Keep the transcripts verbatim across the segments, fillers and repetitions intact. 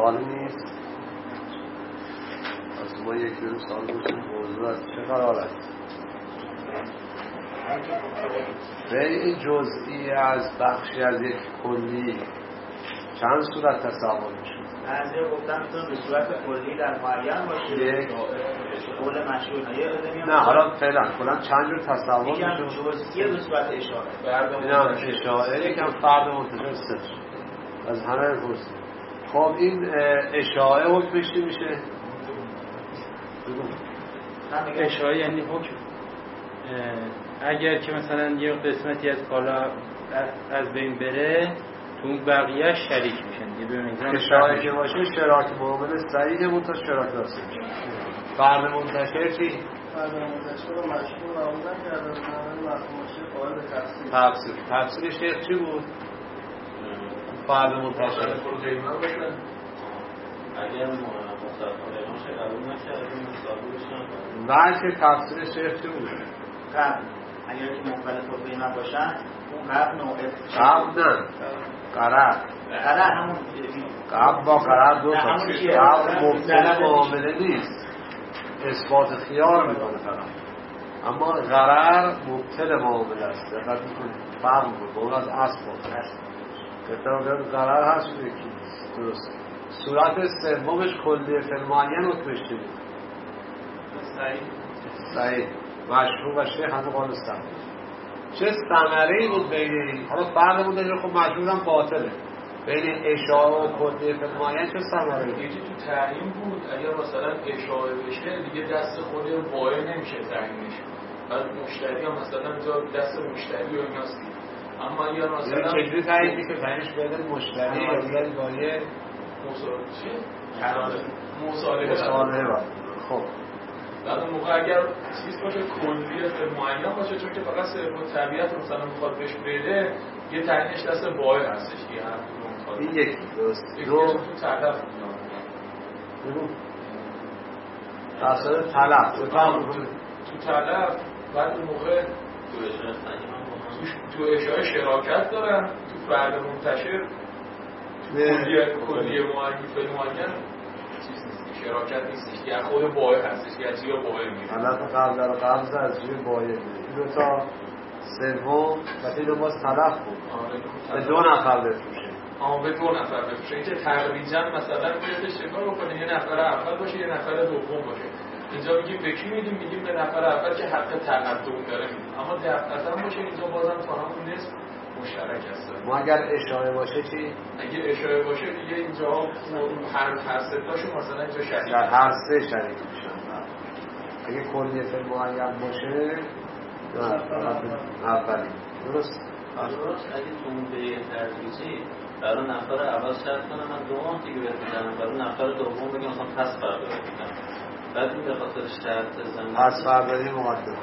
سوالی نیست. از ما یک دو سال بودیم موضوع است چه قرار است؟ بیع جزئی از بخشی از یک کلی چند صورت تصور میشه؟ بعضی گفتن میتونه به صورت کلی در معین باشه یک قول مشهور نه نه حالا فعلا کلا چند جور تصور میشه؟ یکم جزئی به صورت اشاره نه اشاره یکم فرد منتشر صفر از همه پرسید. خب این اشاره حکمش چی میشه؟ اشاره یعنی حکم اگر که مثلا یه قسمتی از کالا از بین بره تو اون بقیه شریک میشن دیگه. ببینید اشاره که باشه شراک معامله صحیحه بود تا شراک داشته فرد منتشر چی؟ فرد منتشر و مشهور معامله کرده و مفهوم باشه قائل به تفسیر. تفسیر تفسیر شیخ چی بود؟ فرد منتشر اگر مصادفه نشه قبول نشه مصادفه بشن بلکه تفسیر شیخ چی بود؟ قبل اگر که مختلف و قیمت باشن اون قبل نوع قبل نه قرار قرار همون قبل با قرار دو تا قبل مبتل معامله نیست اثبات خیار میکنه طرف اما قرار مبتل معامله است. دقت کنید فرق بود اون از اصل است کتاب قرار هست یکی درست. صورت سومش کلیه فیلمانیان حکمش چی بود؟ صحیح صحیح مشهور و شیخ همه قول استم چه ثمره‌ای بود بین این حالا فرق بود اینجا خب مشهورم باطله بین اشاعه و کلیه فیلمانیان چه ثمره‌ای؟ یکی تو تعیین بود اگر مثلا اشاعه بشه دیگه دست خود بایع نمیشه تعیینش بعد مشتری هم مثلا جا دست مشتری و ایناست اما اگر مثلا چجوری تعیین میشه تعیینش بده مشتری یا دیگه بایع مصالحه چی؟ مصالحه مصالحه خب بعد اون موقع اگر چیز باشه کلیت معین باشه چون که فقط صرف طبیعت مثلا میخواد بهش بده یه تعیینش دست بایع هستش دیگه هر کدوم میخواد این یکی درست دو تو طرف بگو اصلا طلب تو طلب بعد اون موقع تو اشاره شراکت دارن تو فرد منتشر کلیه کلیه معین فعل معین شراکت نیستش که خود بایع هستش که از زیر بایع میره حالت قبل در قبض از زیر بایع میره این دو تا سوم و این باز طرف بود به دو نفر بفروشه آه به دو نفر بفروشه این که تقریجا مثلا بیادش چکار بکنه یه نفر اول باشه یه نفر دوم باشه اینجا میگیم به کی میدیم میگیم به نفر اول که حق تقدم داره میدیم اما دفعتا باشه اینجا بازم تا همون نصف مشترک هست. ما اگر اشاره باشه چی؟ اگه اشاره باشه دیگه اینجا هر هر سه تاشون مثلا اینجا شریک در هر سه شریک میشن. اگه کلیه فعل معین باشه اولی درست؟ درست اگه تو اون به ترجیحی برای نفر اول شرط کنم من دو ماه دیگه بهت برای نفر دوم بگم مثلا پس فردا بگم بعد این به خاطر شرط زمین پس فردایی مقدم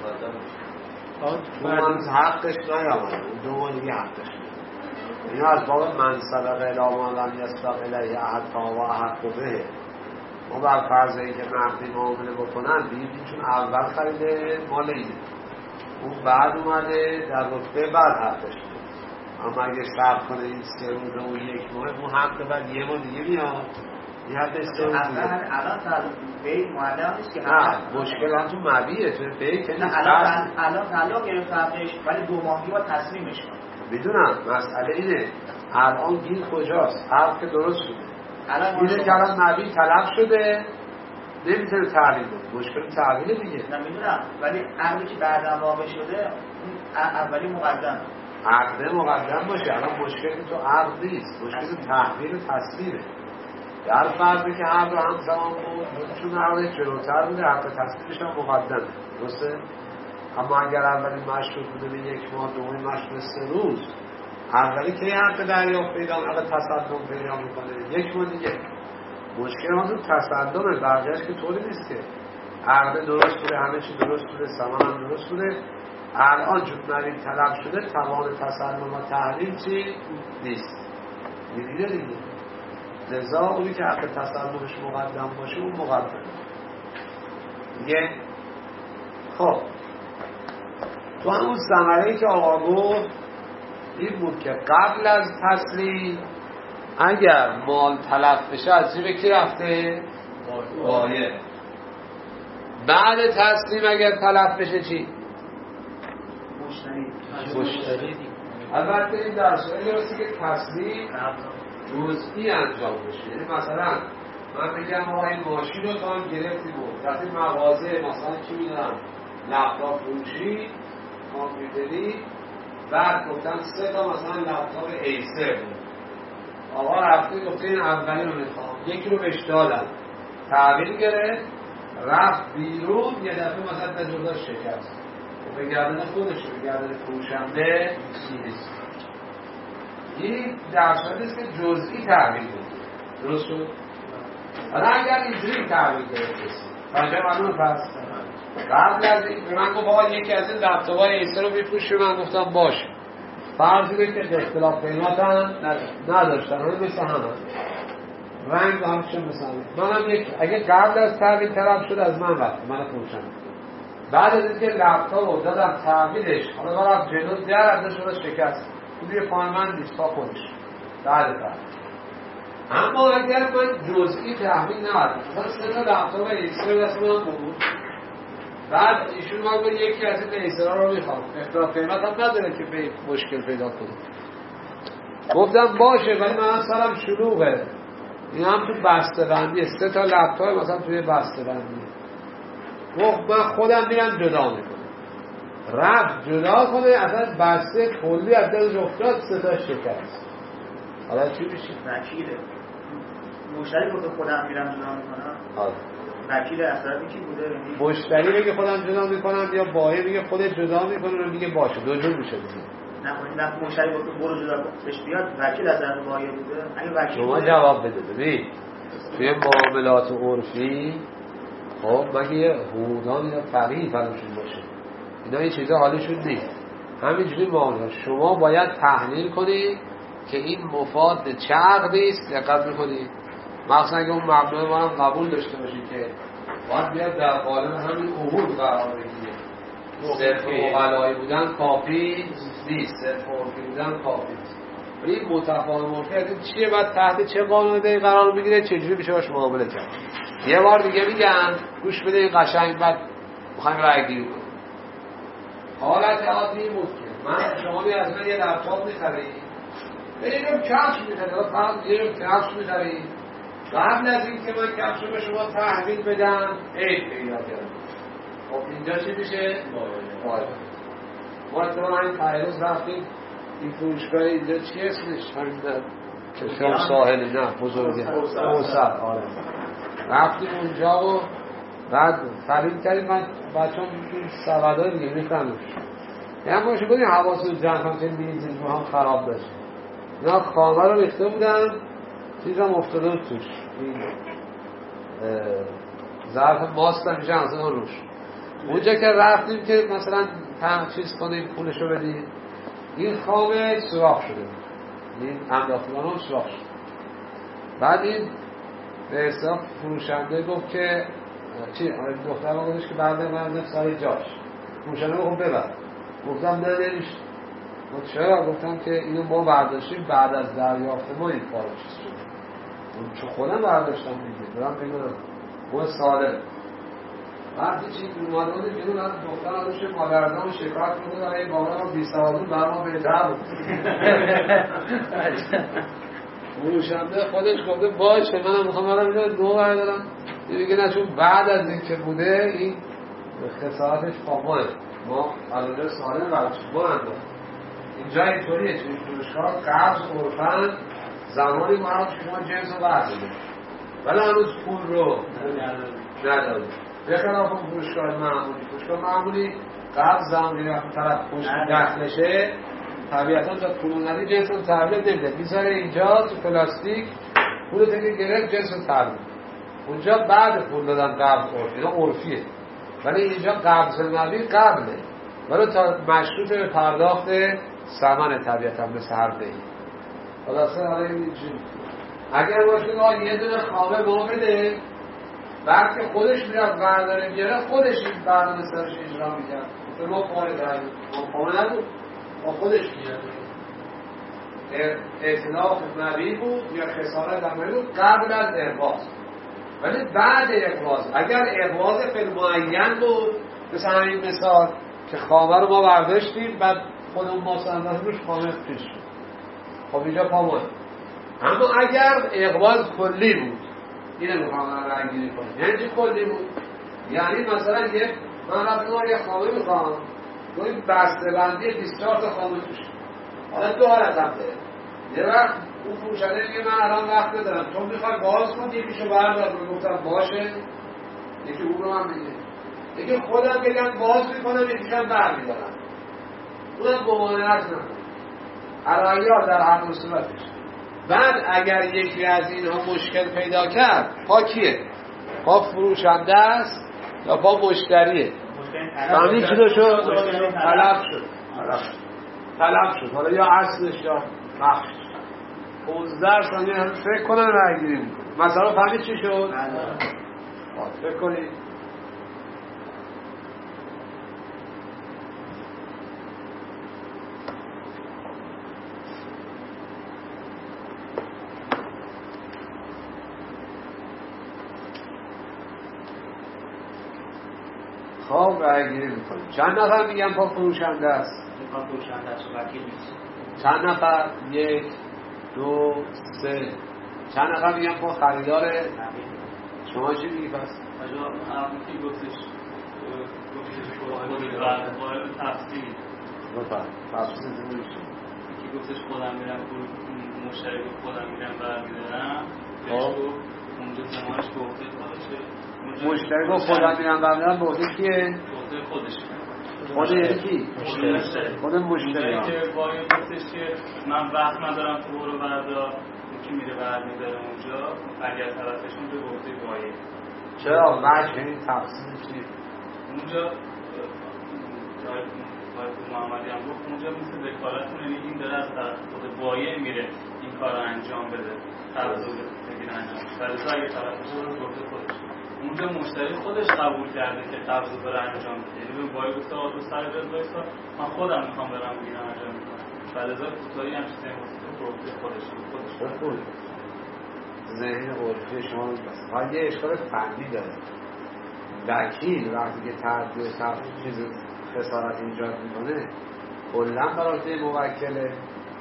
من حقش نیامده دو ماه دیگه حقش نیامده این از باب من صدق الامان لم یصدق الیه احد فهو احق به ما بر فرض اینکه نقدی معامله بکنن دیدیم چون اول خریده مال اینه اون بعد اومده در رتبه بعد حقش اما اگه شرط کنه این سه روز و یک ماه اون حق بعد یه ماه دیگه میاد این حقش سه روز دیگه الان تعلق بیت معلم نیست که نه مشکل هم تو مبیعه تو بیت نه الان الان تعلق گرفت حقش ولی دو ماهی با تصمیمش کنه میدونم مسئله اینه الان گیر کجاست حرف که درست شده الان گیر که الان مبیع طلب شده نمیتونه تعلیل بود مشکل تعلیل دیگه نمیدونم ولی عقلی که بعداً واقع شده اولی مقدم عقد مقدم باشه الان مشکلی تو عقد نیست مشکل تحویل و تصویره در فرضی که هر دو همزمان بود چون عقد جلوتر بوده حق تصویرش هم مقدمه درسته اما اگر اولی مشروط بوده به یک ماه دومی مشروط سه روز اولی که حق دریافت پیدا حق تصدم پیدا میکنه یک ماه دیگه مشکل ما تو تصدمه برگشت که طوری نیست که عقد درست بوده همه چی درست بوده سامان هم درست بوده الان جود مریض طلب شده توان تصدم و تحلیل چی نیست میدیده دیگه لذا اونی که حق تصدمش مقدم باشه اون مقدم دیگه خب تو همون ثمره‌ای که آقا گفت این بود که قبل از تسلیم اگر مال تلف بشه از جیب کی رفته؟ وایه. بعد تسلیم اگر تلف بشه چی؟ مشتری. مشتری. البته این در صورتی درسته که تسلیم جزئی انجام بشه. یعنی مثلا من بگم ما این ماشین رو تا گرفتی بود در این مغازه مثلا چی میدونم لپتاپ فروشی کامپیوتری بعد گفتن سه تا مثلا لپتاپ ایسر بود آقا رفته گفته این اولی رو میخوام یکی رو بهش دادم تحویل گرفت رفت بیرون یه دفعه مثلا به جدا شکست به گردن خودش به گردن فروشنده نیست. این در صورتی است که جزئی تحویل بود. درست شد؟ حالا اگر اینجوری تحویل گرفت بنده معلومه پس قبل از این به من گفت آقا یکی از این لپتاپ‌های ایسر رو می‌فروشی من گفتم باشه فرضی بود که اختلاف قیمت هم نداشتن اون مثل همه رنگ همچون مثل همه منم یک اگه قبل از تحویل طلب شد از من رفت من فروشم بعد از اینکه لپتاپ رو دادم تحویلش حالا برم جلو در ازش رو شکست توی پایمن نیست تا خودش بعد بعد اما اگر من جزئی تحویل نمارد مثلا سه تا لپتاپ ایسر دست من بود بعد ایشون ما به یکی از این ایسرها رو میخوام اختلاف قیمت هم نداره که به مشکل پیدا کنه گفتم باشه ولی من سرم شلوغه این هم تو بسته بندیه سه تا لپتاپ مثلا توی بسته بندیه گفت من خودم میرم جدا میکنم رفت جدا کنه اصلا بسته کلی از دلش افتاد سه تا شکست حالا چی میشه؟ وکیله مشتری گفت خودم میرم جدا میکنم آره وکیل اصلا کی بوده؟ مشتری میگه خودم جدا میکنم یا بایع میگه خودت جدا میکنه رو میگه باشه دو جور میشه دیگه نه نه مشتری گفت برو جدا کن بهش بیاد وکیل از طرف بایع بوده اگه وکیل شما جواب بده ببین توی معاملات عرفی خب مگه حقوقدان یا فقیه فراموشون باشه اینا این چیزا حالشون نیست همینجوری معاملات شما باید تحلیل کنید که این مفاد چه عقدی است دقت میکنید مخصوصا اگه اون مبنای ما هم قبول داشته باشید که باید بیاد در قالب همین عقود قرار بگیره صرف عقلایی بودن کافی نیست صرف عرفی بودن کافی نیست این متفاهم عرفی از این چیه باید تحت چه قانونی قرار بگیره چجوری میشه باش معامله کرد یه بار دیگه میگم گوش بده این قشنگ بعد میخوایم رای گیری کنیم حالت عادی بود که من شما می از من یه لپتاپ میخرید بریم کفش میخرید فقط بریم کفش میخرید قبل از این که من کفش رو به شما تحویل بدم عیب پیدا کردم خب اینجا چی میشه؟ باید ما اتفاقا این تحریز رفتیم این فروشگاه اینجا چی اسمش؟ همین در کشور ساحلی نه بزرگه اوسط آره رفتیم اونجا و بعد خرید کردیم من بچه هم این سوادای دیگه میفهمش یعنی باشه بودیم حواس رو جمع کنم چه میزید ما هم خراب داشت اینا خامه رو ریخته بودن چیز هم افتاده بود توش این ظرف ماست هم میشه از اون روش اونجا که رفتیم که مثلا هم چیز کنیم پولشو بدیم این خامه سوراخ شده این انداختگان هم سوراخ شده بعد این به حساب فروشنده گفت که چی؟ دختر ما گفتش که بعد من سر جاش فروشنده گفت ببر گفتم نه نمیشه گفت چرا؟ گفتم که اینو ما برداشتیم بعد از دریافت ما این کارو چیز شده چون خودم برداشتم دیگه برم بگم ما سالم وقتی چی اومده بوده بیرون از دختر هم داشته مادرزان شکایت کنده و این بابا رو بی سوادون بر ما بهتر بود فروشنده خودش گفته باشه منم میخوام برم اینجا دو بردارم دیگه نه چون بعد از این که بوده این خسارتش پاماه ما علوله سالم برداشت ما انداخت اینجا اینطوریه چون فروشگاه قبض عرفن زمانی ما هم شما جنس رو برداریم ولی هنوز پول رو نداریم به خلاف اون فروشگاه معمولی فروشگاه معمولی قبض زمانی وقتی طرف پشت دخلشه طبیعتا تا پول ندی جنس رو تحویل نمیده میذاره اینجا تو پلاستیک پول تکی گرفت جنس رو تحویل اونجا بعد پول دادن قبض عرفی اینا عرفیه ولی اینجا قبض نبی قبله ولی تا مشروط به پرداخت ثمن طبیعتا مثل هر دهی خلاصه حالا این چی اگر باشه یه دونه خامه ما بده بعد که خودش میرفت برداره میاره خودش این برنامه سرش اجرا میکرد به ما پاره داریم ما پاره نبود ما خودش میاره اطلاق مبی بود یا خسارت در مبی بود قبل از اقواز. ولی بعد اقواز اگر اقواز فی المعین بود، مثل همین مثال که خامه رو ما برداشتیم بعد خودمون ما سندازیم روش خامه پیش شد، خب اینجا پامون. اما اگر اقواز کلی بود، اینه میخوام من رنگیری کنیم. یعنی چی کلی بود؟ یعنی مثلا یک من رفتم یه خامه میخوام توی بسته بندی بیست و چهار تا خامه توش، حالا دو حالت هم داره. یه وقت اون فروشنده میگه من الان وقت ندارم، چون میخوای باز کن یکیشو بردار، گفتم باشه، یکی اون رو من میگه دیگه خودم بگم باز میکنم یکیشم برمیدارم، اونم ممانعت نکنم علایات در هر دو صورتش. بعد اگر یکی از اینها مشکل پیدا کرد، پا کیه؟ پا فروشنده است یا پا مشتریه؟ فهمی چی دو شد؟ طلب شد طلب شد حالا یا اصلش یا بخشش. پونزده ثانیه هم فکر کنن رای گیری میکنه. مثلا فهمید چی شد؟ فکر کنید. خب رای گیری میکنیم. چند نفر میگن پا فروشنده است؟ پا فروشنده است و وکیل نیست. چند نفر؟ یک دو سه. چند نفر میگن پا خریداره؟ شما چی میگی پس؟ اجا همونی که گفتش گفتش خودم بعد قائل تفصیل بفرم تفصیل زمین شد که گفتش خودم میرم مشتری رو خودم میرم برمیدارم اونجا زمانش گفته خودشه مشتری رو خودم میرم برمیدارم گفته کیه؟ گفته خودش خود یکی؟ خود مشتری که باید گفتش که من وقت ندارم تو برو بردار که میره برمیداره اونجا اگر طرفش اونجا گفته باید. چرا؟ وجه این تفصیل چیه؟ اونجا جای محمدی هم گفت اونجا مثل وکالتون، یعنی این داره از طرف خود بایع میره این کار رو انجام بده قبض رو بگیر انجام بده. اگه طرفش رو گفته خودش اونجا مشتری خودش قبول کرده که قبض رو داره انجام بده، یعنی به بایع گفته آقا تو سر جد وایسا من خودم میخوام برم بگیر انجام میکنم. فلزا کوتاهی هم چیزی گفته خودش خودش خودش ذهن عرفی شما بس. ها یه اشکال فنی داره. وکیل وقتی که تعدیل چیز خسارت ایجاد میکنه کلا برای موکله؟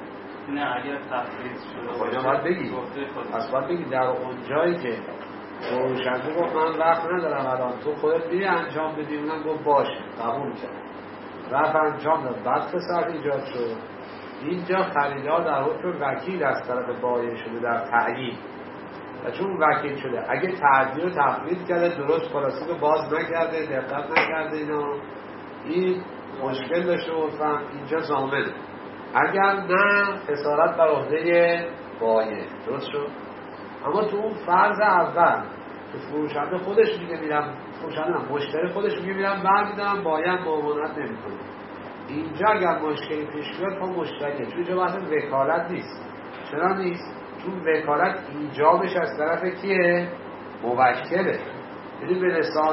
نه اگر تفریض شده خودم باید بگی پس باید بگی در اون جایی که فروشنده گفت من وقت ندارم الان تو خودت میری انجام بدی، اونم گفت باشه قبول کرد رفت انجام داد، بعد خسارت ایجاد شد. اینجا خریدار در حکم وکیل از طرف بایع شده در تعیین و چون وکیل شده اگه تعدیل و تفرید کرده درست خلاصه باز نکرده دقت نکرده اینا این مشکل داشته عرفاً اینجا ضامنه. اگر نه خسارت بر عهده بایع. درست شد؟ اما تو اون فرض اول که فروشنده خودش میگه میرم فروشنده نه مشتری خودش میگه میرم برمیدارم بایع معاونت نمیکنه، اینجا اگر مشکلی پیش بیاد پا مشتریه، چون اینجا بحث وکالت نیست. چرا نیست؟ چون وکالت ایجابش از طرف کیه؟ موکله. یعنی به لسان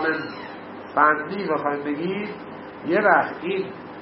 فنی بخوایم بگید یه وقت این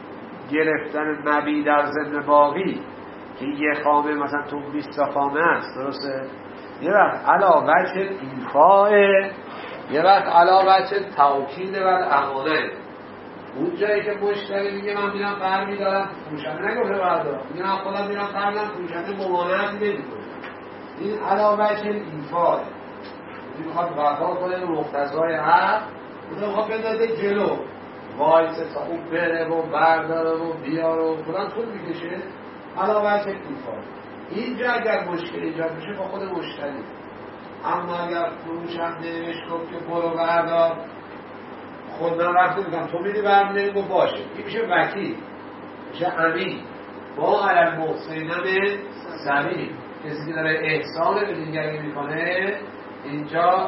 گرفتن مبی در ضمن باقی که یه خامه مثلا تو بیست تا خامه است، درسته؟ یه وقت علاوه ایفاء، یه وقت علاوه توکید و امانه. اون جایی که مشتری میگه من میرم برمیدارم، فروشنده نگفته بردار، میگه من خودم میرم برمیدارم، فروشنده ممانعت نمیکنه. این علاوه ایفاء، این میخواد وفا کنه به مقتضای حق، اون میخواد بندازه جلو وایسه تا اون بره و برداره و بیاره و فلان طول میکشه. علاوه ایفاء اینجا اگر مشکل ایجاد میشه با خود مشتری. اما اگر فروشنده بهش گفت که برو بردار، خود من رفته میگم تو میری برمیداری گفت باشه، این میشه وکیل، میشه امین. ما علم محسنین سبیل، کسی که داره احسان به دیگری میکنه اینجا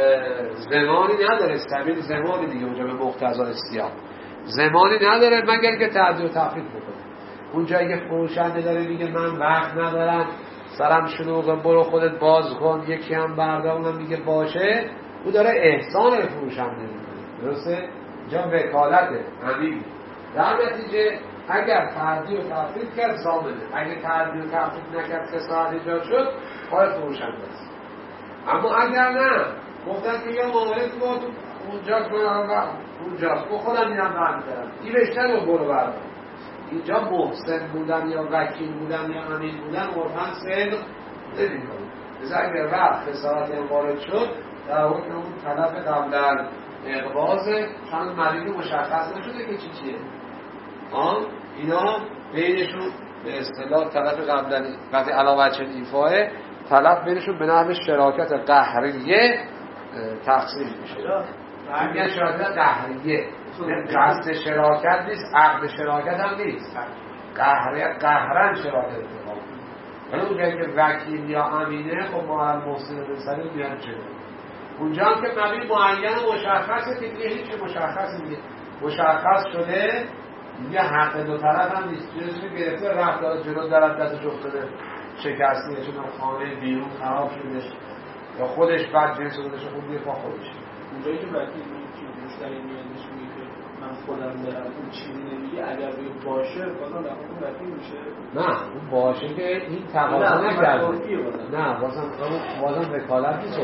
زمانی نداره. سبیل زمانی دیگه اونجا به مقتضای سیاق زمانی نداره مگر که تعدیل و تفرید بکنه. اونجایی که فروشنده داره میگه من وقت ندارم سرم شلوغه برو خودت باز کن یکی هم بردار، اونم میگه باشه، او داره احسان فروشنده میکنه. درسته؟ اینجا وکالته امین. در نتیجه اگر تعدیل و تفریط کرد ضامنه، اگر تعدیل و تفریط نکرد خسارت ایجاد شد پای فروشنده است. اما اگر نه گفتن که یا معامله تو اونجاست اونجاست با خودم میرم برمی‌دارم این رشته رو برو بردار، اینجا محسن بودن یا وکیل بودن یا امین بودن عرفاً صدق نمی‌کنه. مثلا اگر وقت خسارت وارد شد در حکم اون طرف قبل اقباضه، چون مدینه مشخص نشده که چی چیه. آن اینا بینشون به اصطلاح طرف قبل قبل علاوه چه ایفاه طرف بینشون به نحو شراکت قهریه تقسیم میشه. میگن شراکت قهریه، قصد شراکت نیست، عقد شراکت هم نیست، قهریه قهرن شراکت اتفاق. ولی اونجایی که وکیل یا امینه خب ما هم محسن بسری میان چه اونجا هم که مبین معین مشخصه که دیگه هیچ مشخصی دیگه مشخص شده دیگه حق دو طرف هم نیست. جلوشو گرفته رفت داره جلو درد دستش افتاده شکستی چون خانه بیرون خراب شده یا خودش بعد جنس خودش خوب بیه پا خودش. اونجایی که وکیل که مشتری میادش میگه که من خودم دارم اون چیزی نمیگه اگر روی باشه بازم در اون وکیل میشه. نه اون باشه که این تقاضا نکرده. نه بازم بازم وکالت نیست،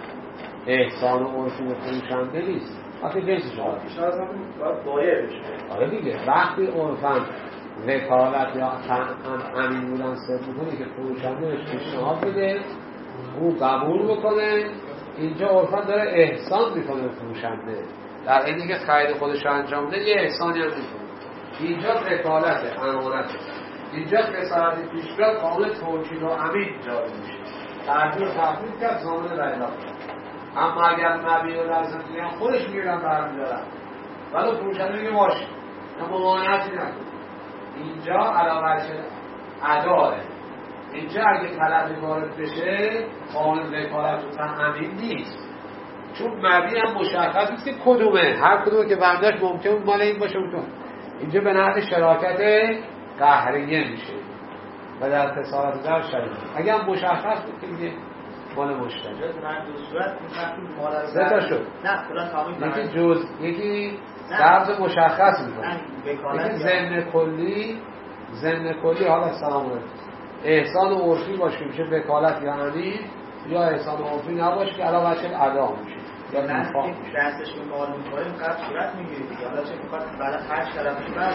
احسان و عرفی و فروشنده نیست. وقتی جنسش آره بیشتر از همون باید بایه بشه. آره دیگه وقتی عرفاً وکالت یا امین بودن صرف میکنه که فروشنده بهش پیشنهاد بده او قبول بکنه، اینجا عرفاً داره احسان میکنه به فروشنده در اینی که خرید خودش انجام بده یه احسانی هم میکنه. اینجا وکالت امانت، اینجا خسارت پیش بیاد قانون توکیل و امین جاری میشه. تعدیل و تفریط کرد ضامن رعیت. اما اگر مبیع و در زندگی خودش میگیرن برمیدارن ولی فروشنده میگه باشه اما ممانعتی نکن، اینجا علاوه شده اداره. اینجا اگه طلب وارد بشه قانون وکالت و تأمین نیست، چون مبیع هم مشخص نیست که کدومه، هر کدومه که بنداش ممکن مال این باشه اونطور. اینجا به نحو شراکت قهریه میشه و در خسارت در شریک. اگه هم مشخص بود که میگه مال مشتری. در دو صورت مال سه تا شد. نه کلا تمام یکی جز یکی لفظ مشخص میکنه، یکی ضمن کلی ضمن کلی حالا سلام علیکم احسان عرفی باشه میشه وکالت یا امین، یا احسان عرفی نباشه که علاوه بر ادا میشه یا نفاق میشه. دستش به مال می‌خوریم قبل صورت میگیره دیگه. حالا چه میخواد بعد هر طرفش بس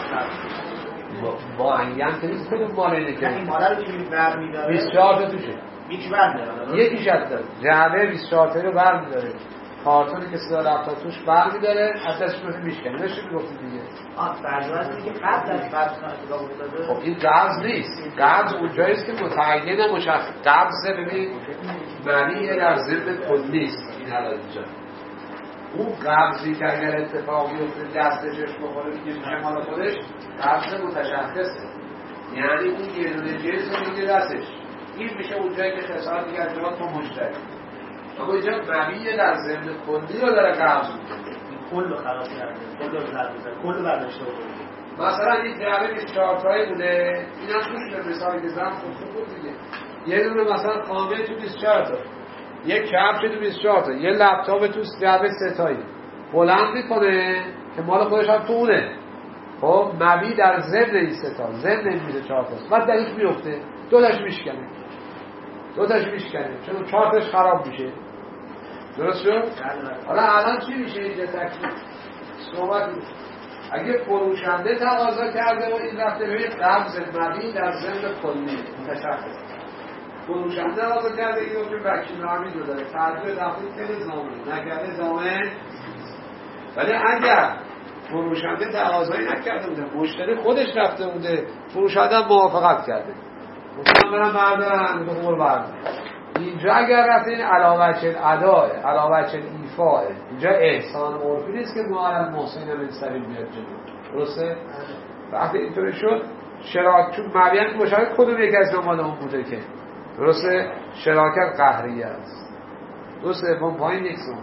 با انگم که نیست کدوم مال اینه که این مال رو که برمی‌داره بیست و چهار تا توشه یکی برمی‌داره یکیش از داره جعبه بیست و چهار تا رو برمی‌داره، کارتونی که سه هفته توش برمی‌داره اساسش رو میشکنه. نشه میگفتید دیگه آه فرض که قبل از قبض اتفاق افتاده. خب این قبض نیست، قبض اونجایی است که متعین مشخص قبض ببین معنی در ضمن کلی است. این حالا اینجا اون قبضی که اگر اتفاقی افتاد دستش بخوره میگه میشه مال خودش قبض متشخصه، یعنی اون یه دونه جنس رو میگه دستش این میشه اونجایی که خسارت دیگه ارتباط با مشتری. اما اینجا معنی در ضمن کلی رو داره قبض میکنه، کل خراب کرده، کل رو زد بزن، کل برداشته بود. مثلا این جعبه بیست و چهار تایی بوده، این هم توش به مثالی که زن خود خود بود دیگه، یه دونه مثلا خامه تو بیست و چهار تا، یک کفش تو بیست و چهار تا، یه لپتاپ تو جعبه سه تایی بلند میکنه که مال خودش هم تو اونه. خب مبی در ضمن این سه تا ضمن این بیست و چهار تاست، بعد درش میفته دو تاش میشکنه دو تاش میشکنه چون چهار تاش خراب میشه. درست شد؟ حالا الان چی میشه اینجا تکلیف؟ صحبت میشه اگه فروشنده تقاضا کرده و این رفته ببینید قبض مبی در ضمن کلی متشخص، فروشنده تقاضا کرده اینو که وکیل نامی رو داره تعدیل تفریط کنه ضامن نکرده ضامن. ولی اگر فروشنده تقاضایی نکرده بوده مشتری خودش رفته بوده فروشنده موافقت کرده گفتم برم بردارم به قول بردارم، اینجا اگر رفته این علاوه چه اداه علاوه چه ایفاه، اینجا احسان عرفی نیست که معلم محسن من سبیل بیاد جلو. درسته؟ وقتی اینطوری شد شراکت چون مبین مشارکت کدوم یک از نمال اون بوده که درسته شراکت قهریه است. درسته اون پایین یک سوم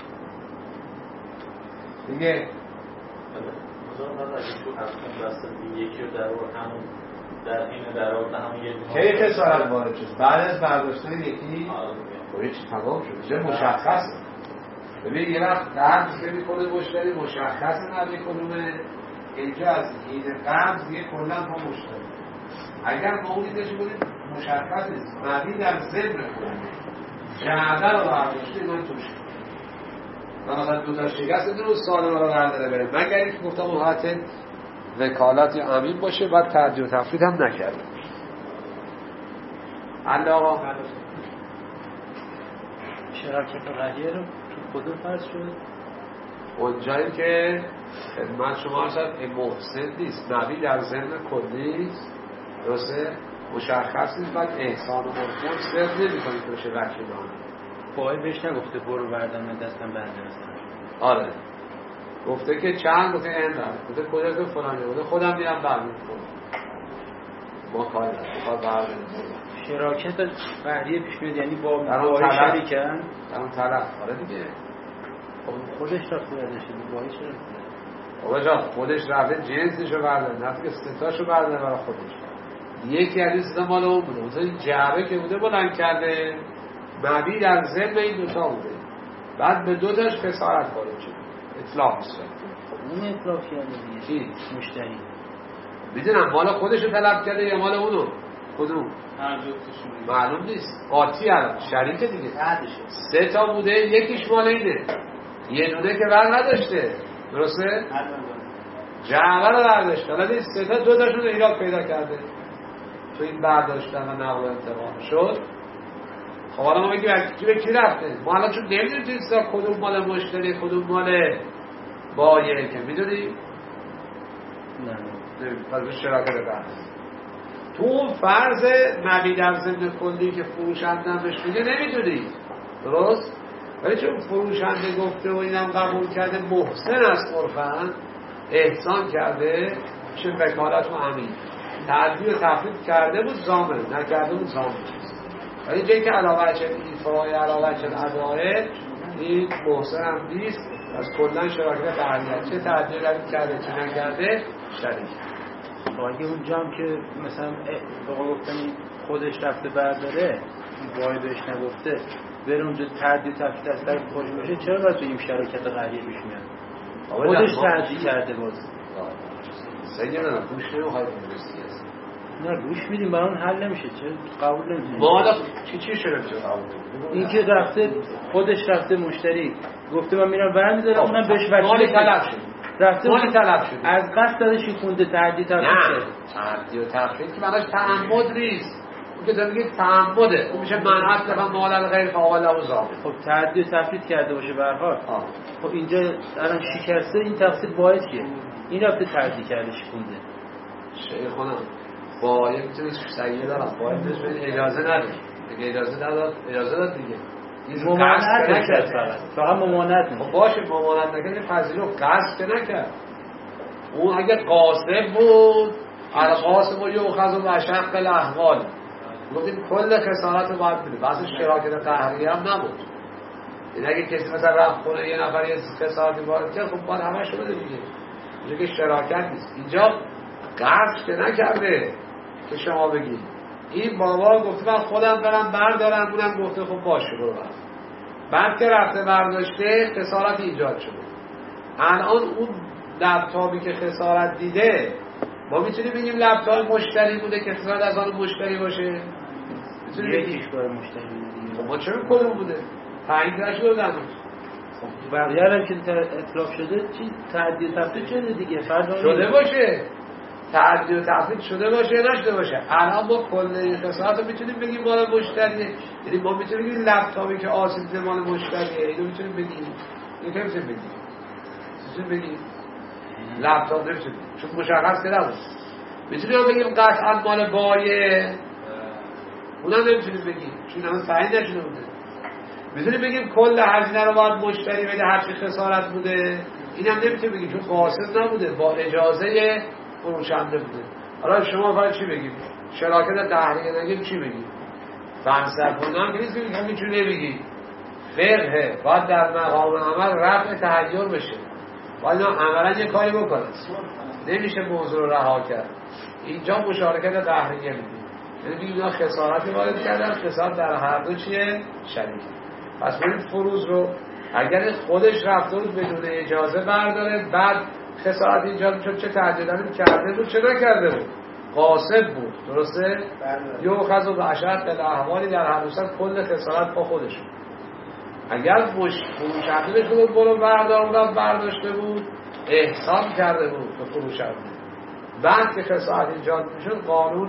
دیگه مثلا من اگه تو هفتون دست یکی رو در همون در این در آورد همون یه که خسارت وارد شد بعد از برداشتن یکی خب چی تمام شد اینجا مشخصه. ببین یه وقت درد میکنه مشتری مشخصه نبی کدومه اینجا از این قبض یه کلا ما مشتری. اگر ما اون دیدش بودیم مشخص نیست معنی در ضمن کنیم جعبه رو برداشته اینا توش و مثلا دو تا شکست دو سال رو برداره بره مگر اینکه گفتم اون حالت وکالت یا امین باشه بعد ترجیح و تفرید هم نکرده. الله آقا شراکت قضیه رو تو کدوم فرض شد؟ اونجایی که خدمت شما هستد این محسن نیست نبی در ضمن کلی درسته مشخص نیست بعد احسان و مرفوع صرف نمی کنید باشه وکیلان فاعل بهش نگفته برو بردم دستم بردارم. آره گفته که چند گفته این دارم گفته کجا که فلانه گفته خودم میرم برمید کنم ما کاری دارم بخواد بردارم شراکت قهریه پیش میاد یعنی با باهای شریکن در اون طرف آره دیگه خودش رفته برداشته باهای شریکن بابا جان خودش رفته جنسشو برداره نه که ستاشو برداره برای خودش یکی از این ستا مال اون بوده مثلا این جعبه که بوده بلند کرده مبی در ضمن این دوتا بوده بعد به دو تاش خسارت وارد شد اطلاق میشه اون اطلاق کرده دیگه چی؟ مشتری میدونم مال خودشو طلب کرده یا مال اونو کدوم؟ هر جفتشون معلوم نیست قاطی الان شریک دیگه سه تا بوده یکیش مال اینه یه دونه که بر نداشته درسته؟ جعبه رو برداشته حالا این سه تا دو تاشون ایراد پیدا کرده تو این برداشتن و نقل و انتقال شد. خب حالا ما بگیم کی به کی رفته ما الان چون نمیدونیم توی ستا کدوم مال مشتری کدوم مال بایه که میدونی؟ نه نمیدونیم پس به شراکت بحث تو اون فرض مبی در ضمن کلی که فروشنده بهش میگه نمیدونی درست؟ ولی چون فروشنده گفته و اینم قبول کرده محسن است عرفاً احسان کرده میشه وکالت و امین تعدیل و تفرید کرده بود ضامن نکرده بود ضامن ولی جایی که علاوه چه ایفای علاوه چه اداره این محسن هم نیست از کلن شراکت قهریت چه تعدیل کرده چه نکرده شریک. اگه اونجا هم که مثلا بقا گفتنی خودش رفته برداره وای بهش نگفته بره اونجا تردید تفکیت از طرف خوش باشه چرا باید بگیم شراکت قهریه پیش میاد خودش تردید کرده باز سیگه ندارم گوش نمیخواه بگیرستی هست نه گوش میدیم برای اون حل نمیشه چه قبول نمیشه ما حالا چی چی شده بشه قبول این که رفته خودش رفته مشتری گفته من میرم برمیدارم اونم بهش مالی طلب شد رفته مالی طلب شد از قصد داده شکونده تردید تردید نه تردید و تفرید که معناش تعمد نیست اون که داره میگه تعمده اون میشه منحط دفعه مالل غیر فعال و ضامن. خب تردید و تفرید کرده باشه به هر حال خب اینجا الان شکسته این تفسیر باید کیه این رفته تردید کرده شکونده شیخ خانم باید میتونه سیه دارم باید بهش اجازه نداره دیگه اجازه نداد اجازه داد دیگه ممانعت نکرد فقط فقط ممانعت نکرد خب باشه ممانعت نکرد این پذیرو قصد نکرد اون اگه قاصد بود القاسم و یوخذ و اشق الاحوال گفتیم کل خسارت رو باید بده بحث شراکت قهریه هم نبود این اگه کسی مثلا رفت خونه یه نفر یه خسارتی وارد کرد خب باید همه شو بده دیگه اینجا که شراکت نیست اینجا قصد که نکرده که شما بگید این بابا گفته من خودم برم بردارم اونم گفته خب باشه برو برم بعد که رفته برداشته خسارت ایجاد شده الان اون لپتاپی که خسارت دیده ما میتونیم بگیم لپتاپ مشتری بوده که خسارت از آن مشتری باشه یکیش باید مشتری بوده خب ما چه کدوم بوده تعیین نشده در خب بقیه هم که اطلاق شده چی تعدیل تفرید شده دیگه فرد شده باشه تعدیل و تفرید شده باشه یا نشده باشه الان ما کل خسارت رو میتونیم بگیم مال مشتریه یعنی ما میتونیم بگیم لپتاپی که آسیب دیده مال مشتریه اینو میتونیم بگیم اینو که میتونیم بگیم میتونیم بگیم لپتاپ نمیتونیم چون مشخص که نبود میتونیم بگیم قطعا مال بایه اونم نمیتونیم بگیم چون همه تعیین نشده بوده میتونیم بگیم کل هزینه رو باید مشتری بده هر چی خسارت بوده اینم نمیتونیم بگیم چون قاصد نبوده با اجازه فروشنده بوده. حالا شما باید چی بگیم؟ شراکت تحریه نگیم چی بگیم؟ فنسر کنم که نیست بگیم همین چون نمیگیم فقه باید در مقام عمل رفع تحیر بشه باید عملا یه کاری بکنه نمیشه موضوع رو رها کرد اینجا مشارکت تحریه میگیم یعنی بگیم اینا خسارتی وارد کردن خسارت در هر دو چیه؟ شریک پس برید فروز رو اگر خودش رفته بود بدون اجازه برداره بعد خسارت ایجاد میشد چه تعجیلانی کرده بود چه نکرده بود، قاصد بود، درسته؟ یو خذ به اشد الاحوالی در حدوثت کل خسارت با خودشون. اگر فروشنده شده بود برو بردار بودن برداشته بود احسان کرده بود به فروشنده، بعد که خسارت ایجاد میشد قانون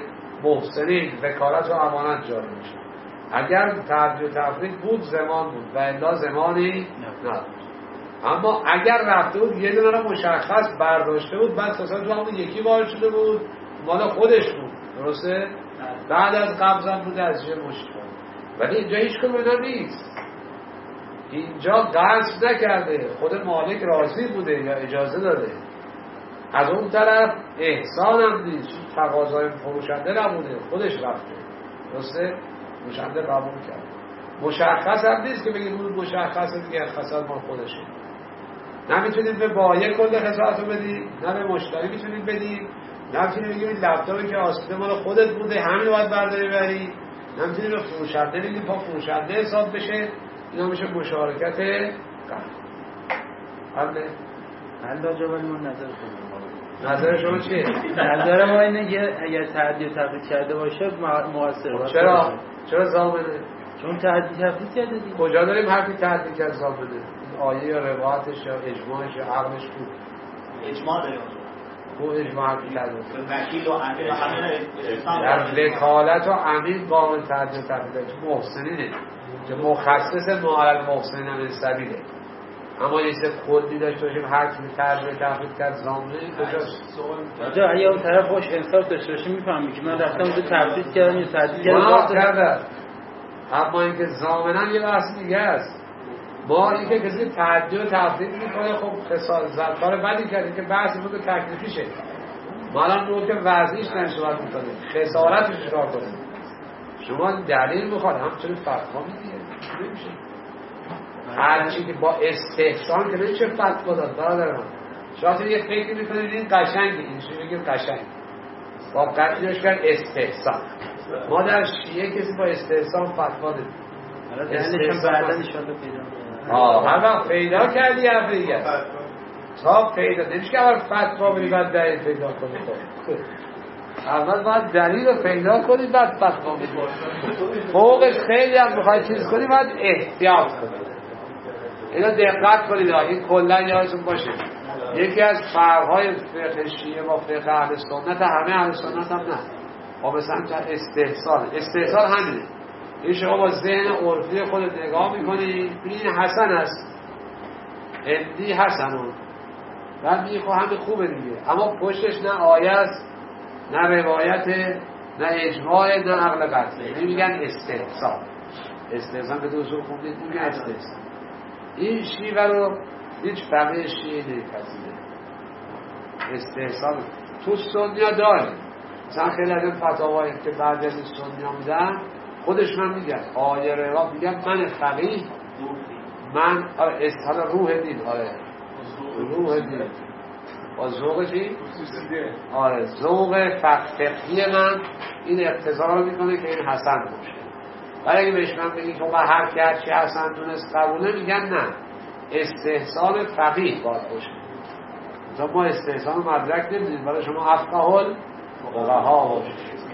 محسنین وکالت و امانت جاری میشد. اگر تعدی و تفریق بود زمان بود و الا زمانی نبود. اما اگر رفته بود یه دونه رو مشخص برداشته بود بعد خسارت تو همون یکی وارد شده بود مال خودش بود، درسته؟ بعد از قبضم بود از یه مشت. ولی اینجا هیچ کنم اینا نیست. اینجا قصد نکرده، خود مالک راضی بوده یا اجازه داده. از اون طرف احسان هم نیست، تقاضای فروشنده نبوده، خودش رفته، درسته؟ فروشنده قبول کرد. مشخص هم نیست که بگیم اون مشخصه دیگه خسارت مال خودشه. نمیتونید به بایع کل خسارت رو بدید، نه به مشتری میتونید بدید، نمیتونید بگید این لپتاپی که آسیده مال خودت بوده همین باید برداری بری، نمیتونید به فروشنده بگید پا فروشنده حساب بشه. اینا میشه مشارکت قرض. حله؟ حل آجا ولی من نظر خودم. نظر شما چیه؟ نظر ما اینه که اگر تعدیل و تفریط کرده باشه مؤثر. چرا؟ چرا زامنه؟ چون تعدیل تفریط کرده دیگه. کجا داریم حرفی تعدیل کرد زامنه؟ آیه یا روایتش یا اجماعش یا عقلش بود؟ اجماع داریم. او اجماع حرفی کرده. وکیل و امیر و همین در وکالت و امیر قانون تعدیل و تفریط کرد. محسنینه. که مخصص معال المحسنین من سبیله. اما یه چیز کلی داشته باشیم هر کی تعدیل تفریط کرد زامنه کجاست؟ آجا اگه اون طرف خوش انصاف داشته باشه میفهمی که من رفتم اونجا تفریط کردم یا تعدیل کردم. اما اینکه زامنن یه بحث دیگه است. ما اینکه کسی تعدیل و تفریط میکنه خب خسارت کار بدی کرده که بحث بود تکلیفیشه. ما الان رو که وضعیش نشوار میکنه خسارتش کار کنه. شما دلیل میخواد همچنین فتوا میدید نمیشه. هر چی که با استحسان که نمیشه فتوا داد برادر من. شما یه فکر میکنید این قشنگه اینجوری بگیم قشنگ با قطعیش کرد استحسان. ما در شیعه کسی با استحسان فتوا دادیم. دلیلش بعدا ان شاء الله پیدا کنیم. آه هر وقت پیدا کردی حرف دیگه تا پیدا نمیشه که اول فتوا بدی بعد دلیل پیدا کنی. اول باید دلیل رو پیدا کنی بعد فتوا بدی. فوقش خیلی هم میخوای چیز کنی باید احتیاط کنی. اینا دقت کنید این کلا یادتون باشه یکی از فرق‌های فقه شیعه با فقه اهل سنت همه اهل سنت هم نه. ما مثلا استحسان استحسان همینه. این شما با ذهن عرفی خودت نگاه میکنی این حسن است اندی حسنون بعد میگی خب همه خوبه دیگه اما پشتش نه آیه است نه روایت نه اجماع نه عقل قطعی. نمیگن استحسان. استحسان که دوزور خوندید میگن استحسان. این شیوه رو هیچ فقیه شیعه نمیپذیره. استحسان تو سنیا داره. مثلا خیلی از این فتاوایی که بعضی از این سنیا میدن خودشون میگن آیه روایت میگن من فقیه من آره استحال روح دین آره روح دین با ذوق چی؟ آره ذوق فقهی من این اقتضا رو میکنه که این حسن باشه. ولی اگه بهش من بگی که من هر که هرچی حسن دونست قبوله میگن نه استحسان فقیه باید باشه. مثلا ما استحسان مدرک نمیدید برای شما افقه فقها باشه.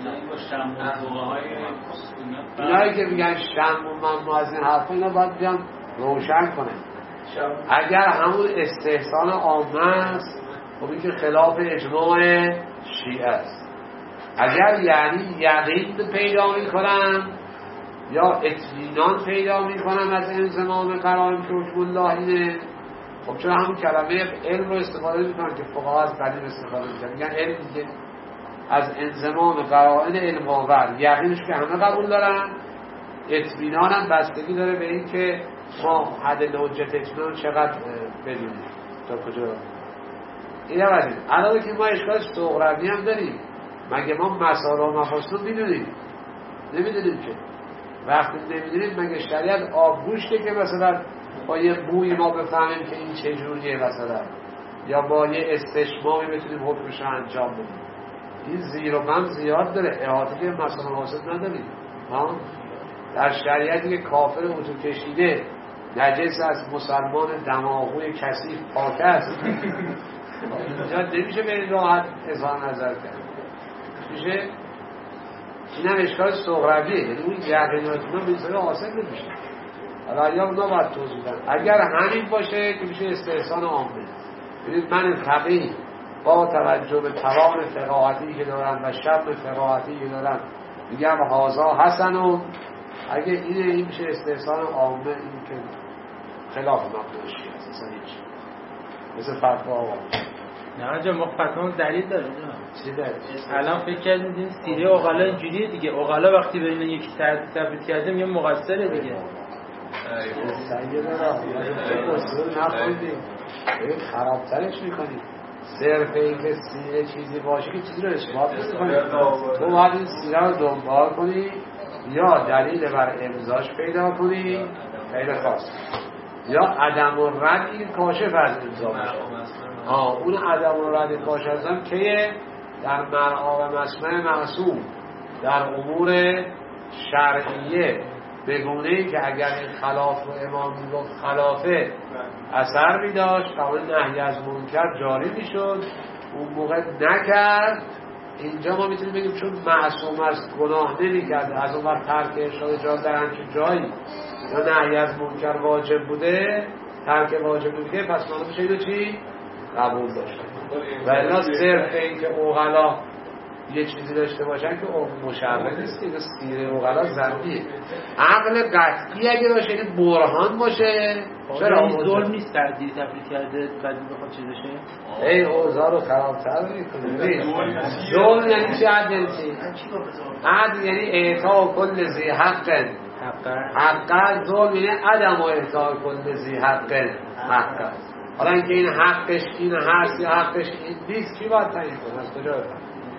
اینایی که میگن شم و من از این حرفا اینا باید بیان روشن کنه. اگر همون استحسان عامه است خب این که خلاف اجماع شیعه است. اگر یعنی یقین پیدا میکنن یا اطمینان پیدا میکنن از انضمام قرائن که حکم الله اینه خب چرا همون کلمه علم رو استفاده میکنن که فقها از دلیل استفاده میکنن میگن علم دیگه از انضمام قرائن علم آور یقینش که همه قبول دارن اطمینان هم بستگی داره به این که ما حد حجت اطمینان چقدر بدونیم تا کجا این هم از این علاوه که ما اشکال سغربی هم داریم مگه ما مسائل و مفاسد میدونیم نمیدونیم که وقتی نمیدونیم مگه شریعت آبگوشته که مثلا با یه بوی ما بفهمیم که این چجوریه مثلا یا با یه استشمامی بتونیم حکمش رو انجام بدیم. این زیر و بم زیاد داره احاطه که مسائل و مفاسد نداریم. ما در شریعتی که کافر اتو کشیده نجس از مسلمان دماغوی کثیف پاک است اینجا نمیشه به این راحت اظهار نظر کرد، میشه این هم اشکال صغرویه، یعنی اون یقیناتون رو بسیار حاصل نمیشه. حالا یا اونا باید توضیح بدن. اگر همین باشه که میشه استحسان عامه. ببینید من فقیه با توجه به توان فقاهتی که دارم و شرط فقاهتی که دارم میگم هازا حسن و اگه اینه این میشه استحسان عامه، این که خلاف مقدوشی هست اصلا هیچ مثل فتوا آقا نه آنجا ما فتوا دلیل داره چی داره؟ الان فکر کردیم این سیره اغلا اینجوریه دیگه، اغلا وقتی به این یکی ثابت کرده میگه مقصره دیگه. سیده را اصول نخوندیم ببین خرابترش میکنیم. صرف این که سیره چیزی باشه که چیزی رو اثبات میکنیم، تو باید این سیره رو دنبال کنی یا دلیل بر امضاش پیدا کنی خیلی خاص، یا عدم و رد این کاشف از امضا باشه. آه اون عدم و رد کاشف از هم که در مرعا و مسمع معصوم در امور شرعیه بگونه‌ای که اگر این خلاف رو امام میگفت خلافه اثر میداشت قانون نهی از منکر جاری میشد، اون موقع نکرد. اینجا ما میتونیم بگیم چون معصوم است گناه نمی‌کرد، از اون وقت ترک ارشاد جا در همچین جایی یا نهی از منکر واجب بوده، ترک واجب بوده، پس معلوم میشه اینو چی؟ قبول داشته. و الا صرف این که اوغلا یه چیزی داشته باشن که مشرع نیست، این سیره اوغلا ضروریه. عقل قطعی اگه باشه این برهان باشه. چرا این ظلم نیست تعدیل تفریط کرده بعد بخواد چیز بشه؟ ای اوضاع رو خرابتر میکنه. ظلم یعنی چه؟ عدل چی؟ عدل یعنی اعطا کل ذی حق حق. ظلم یعنی عدم و اعطا کل ذی حق حق. حالا اینکه این حقش این هست یا حقش این نیست کی باید تعیین کنه؟ از کجا بفهم؟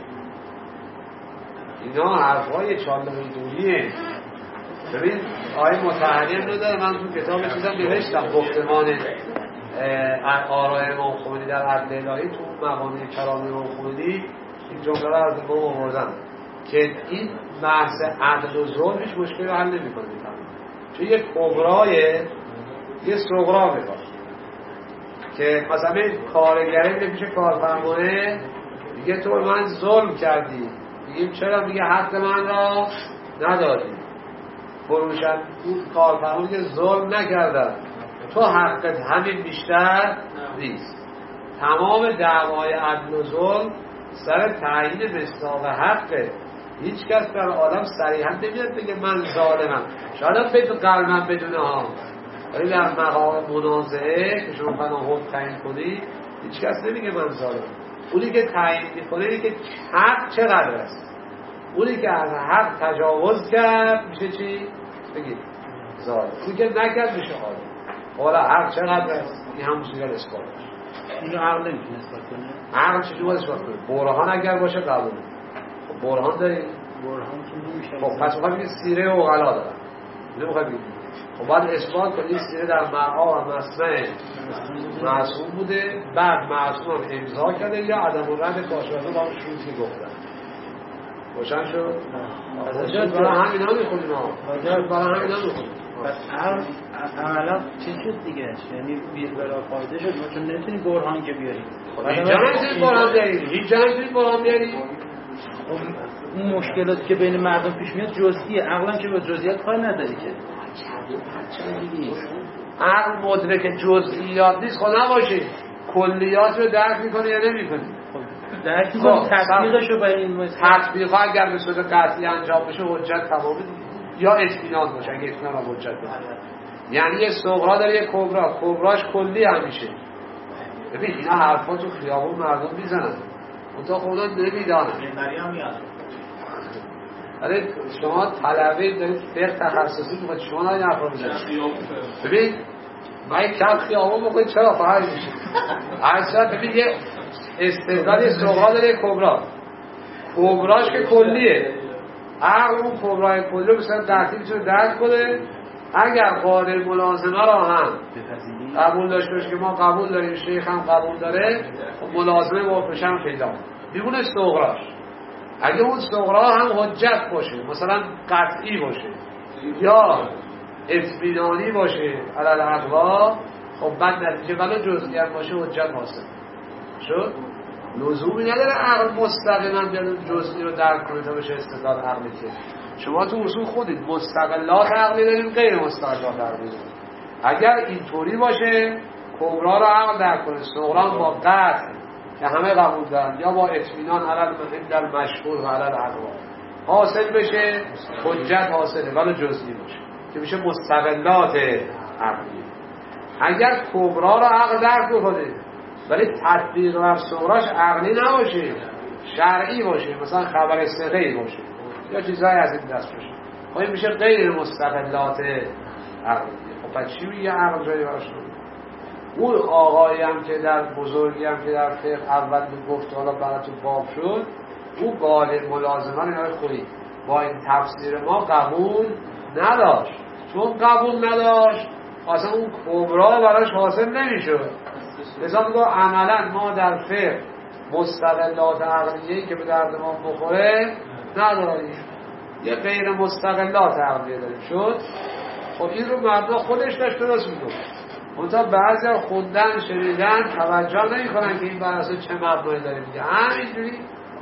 اینا حرفای چاله‌ای دوریه. ببین آیه متحریم نداره، من تو کتاب چیزم نوشتم گفتمان آراء امام خمینی در عدل الهی تو مقامه کلام امام خمینی این جمله رو از ما آوردم که این بحث عدل و ظلم هیچ مشکلی رو حل نمی‌کنه، چون یک کبرای یه صغرا میخواد که مثلا کارگری میشه کارفرمانه میگه تو من ظلم کردی، میگیم چرا؟ میگه حق من را ندادی. فروشن اون کارفرما که ظلم نکردن، تو حقت همین بیشتر نیست. تمام دعوای عدل و ظلم سر تعیین مصداق حقه. هیچ کس در عالم صریحا نمیاد بگه من ظالمم، شاید به تو قلبم بدونه ها، ولی در مقام منازعه که شما بنا حکم تعیین کنی هیچ کس نمیگه من ظالمم. اونی که تعیین میکنه اینه که حق چقدر است. اونی که از حق تجاوز کرد میشه چی؟ بگید ظالم. اونی که نکرد میشه عالم. حالا حق چقدر است؟ این همون چیزی رو اثبات باشه. اینو عقل نمیتونه اثبات کنه. عقل چجوری باید اثبات کنه؟ برهان اگر باشه قبول. خب برهان داری؟ برهان که نمیشه. خب پس میخواد بگید سیره اوغلا دارن. اینو میخواد بگید. خب باید اثبات کنید سیره در مرعا و مسمع معصوم بوده، بعد معصوم هم امضا کرده یا عدم الرد کاشفه با اون شروطی گفتن. روشن شد؟ از برای همینا میخونیم ها. برای همینا میخونیم. بس عملا چی شد دیگه؟ یعنی بیر برای فایده شد، ما چون نمیتونیم برهان که بیاریم. هیچ جا نمیتونیم برهان بیاریم. هیچ جا نمیتونیم برهان بیاریم. اون مشکلاتی که بین مردم پیش میاد جزئیه، عقلا که با جزئیات کار نداری که. عقل مدرک جزئیات نیست، خب نباشه کلیات رو درک میکنه یا نمیکنه؟ درک میکنه. تطبیقش رو برای این تطبیق اگر به صورت قطعی انجام بشه حجت تمام دیگه، یا اطمینان باشه. اگه اطمینان هم حجت باشه، یعنی یه صغرا داره یه کبرا، کبراش کلی همیشه. ببین اینا حرفا تو خیابون مردم میزنن اون تا خودان نمیدانن. ولی شما طلبه دارید فقه تخصصی میخواید شما نه این حرفا میزنید. ببین من کم خیابون بکنید چرا فرق میشه؟ اصلا ببین یه استدلال یه صغرا داره یه کبرا، کبراش که کلیه. عقل اون کبرای کلی رو مثلا درکی میتونه درک کنه. اگر قادر ملازمه را هم قبول داشته باشه که ما قبول داریم، شیخ هم قبول داره، ملازمه موافقش هم پیدا میمونه صغراش. اگه اون صغرا هم حجت باشه، مثلا قطعی باشه یا اطمینانی باشه علل اقوا، خب بعد نتیجه ولی جزئی هم باشه حجت حاصل. شد لزومی نداره عقل مستقیما بیاد جزئی رو درک کنه تا بشه استدلال عقلی که شما تو اصول خودید مستقلات عقلی دارید غیر مستقلات عقلی دارید. اگر اینطوری باشه کبرا رو عقل درک کنه صغرا با قطع که همه قبول دارن یا با اطمینان علل در مشهور و علل اقوا حاصل بشه حجت حاصله ولی جزئی باشه که میشه مستقلات عقلی. اگر کبرا رو عقل درک بکنه ولی تطبیق بر صغراش عقلی نباشه شرعی باشه مثلا خبر ثقه‌ای باشه یا چیزهای از این دست باشه خب این میشه غیر مستقلات عقلی. خب پس چی میگه عقل جایی باشه؟ اون آقایی هم که در بزرگی هم که در فقه اول گفت حالا برای تو باب شد اون قاعده ملازمه رو خوری با این تفسیر ما قبول نداشت. چون قبول نداشت اصلا اون کبرا براش حاصل نمیشد. لذا میگه عملا ما در فقه مستقلات عقلیه‌ای که به درد ما بخوره نداریم یه غیر مستقلات عقلیه داریم. شد خب این رو مردا خودش داشت درست میگه منتها بعضی ها خوندن شنیدن توجه نمی کنن که این بر اساس چه مبنایی داره میگه همینجوری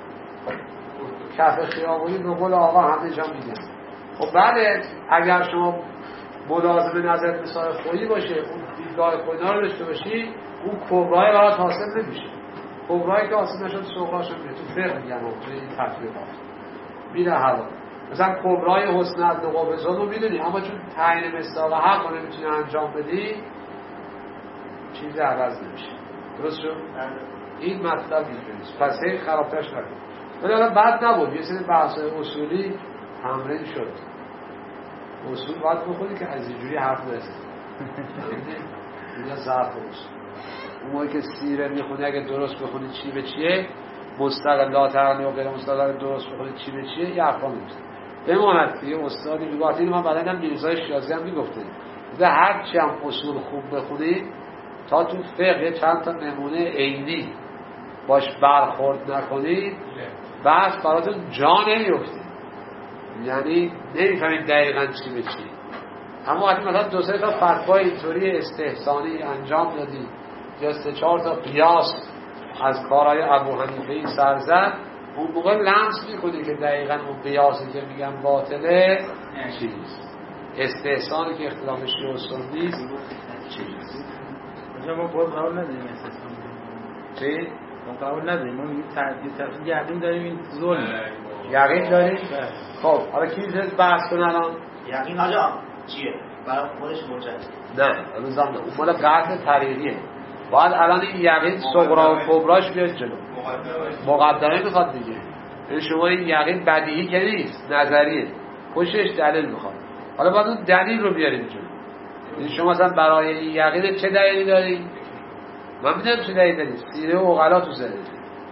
کف خیابونی به قول آقا همه جا میگن. خب بله اگر شما ملازم نظر مثال خودی باشه اون دیدگاه خودینا رو داشته باشی اون کبرای برات حاصل نمیشه. کبرایی که حاصل نشد صغراش میره تو فقه میگن توی این تطبیقات میره هوا. مثلا کبرای حسن النقابزان رو میدونی اما چون تعیین مصداق حق رو نمیتونی انجام بدی چیزی عوض نمیشه. درست شد؟ این مطلب اینجوریست. پس هی خرابترش نکن. ولی الان بد نبود یه سری بحث‌های اصولی تمرین شد. اصول باید بخونی که از اینجوری حرف بزنی. اینا ضعف اصول. اون موقعی که سیره میخونی اگه درست بخونی چی به چیه مستقلات عقلی و غیر مستقلات درست بخونی چی به چیه یه حرفا میگه. بماند یه استادی میگه اینو من بعداً میرزای شیرازی هم میگفته. ده هر چی هم اصول خوب بخونی تا تو فقه چند تا نمونه عینی باش برخورد نکنید بحث براتون جا نمیفته. یعنی نمیفهمید دقیقاً چی به چی. اما وقتی مثلا دو سه تا فتوای اینطوری استحسانی انجام دادی یا سه چهار تا قیاس از کارهای ابو حنیفه سر زد اون موقع لمس میکنی که دقیقاً اون قیاسی که میگن باطله چیست استحسانی که اختلاف شیعه و سنی است چیست. ما باید قبول نداریم استحسان چی؟ ما قبول نداریم ما میگیم تردید تفسیر یقین داریم این ظلم یقین داریم؟ خب حالا کی میتونید بحث کنه الان؟ یقین آجا چیه؟ برای خودش حجت نه الان زمان اون مال قطع طریقیه باید الان این یقین صغرا و کبراش بیاد جلو مقدمه میخواد دیگه. این شما این یقین بدیهی که نیست نظریه پشتش دلیل میخواد. حالا باید اون دلیل رو بیاریم جلو. این شما مثلا برای این یقین چه دلیلی داری؟ من میدونم چه دلیلی داری. سیره و عقلا تو زده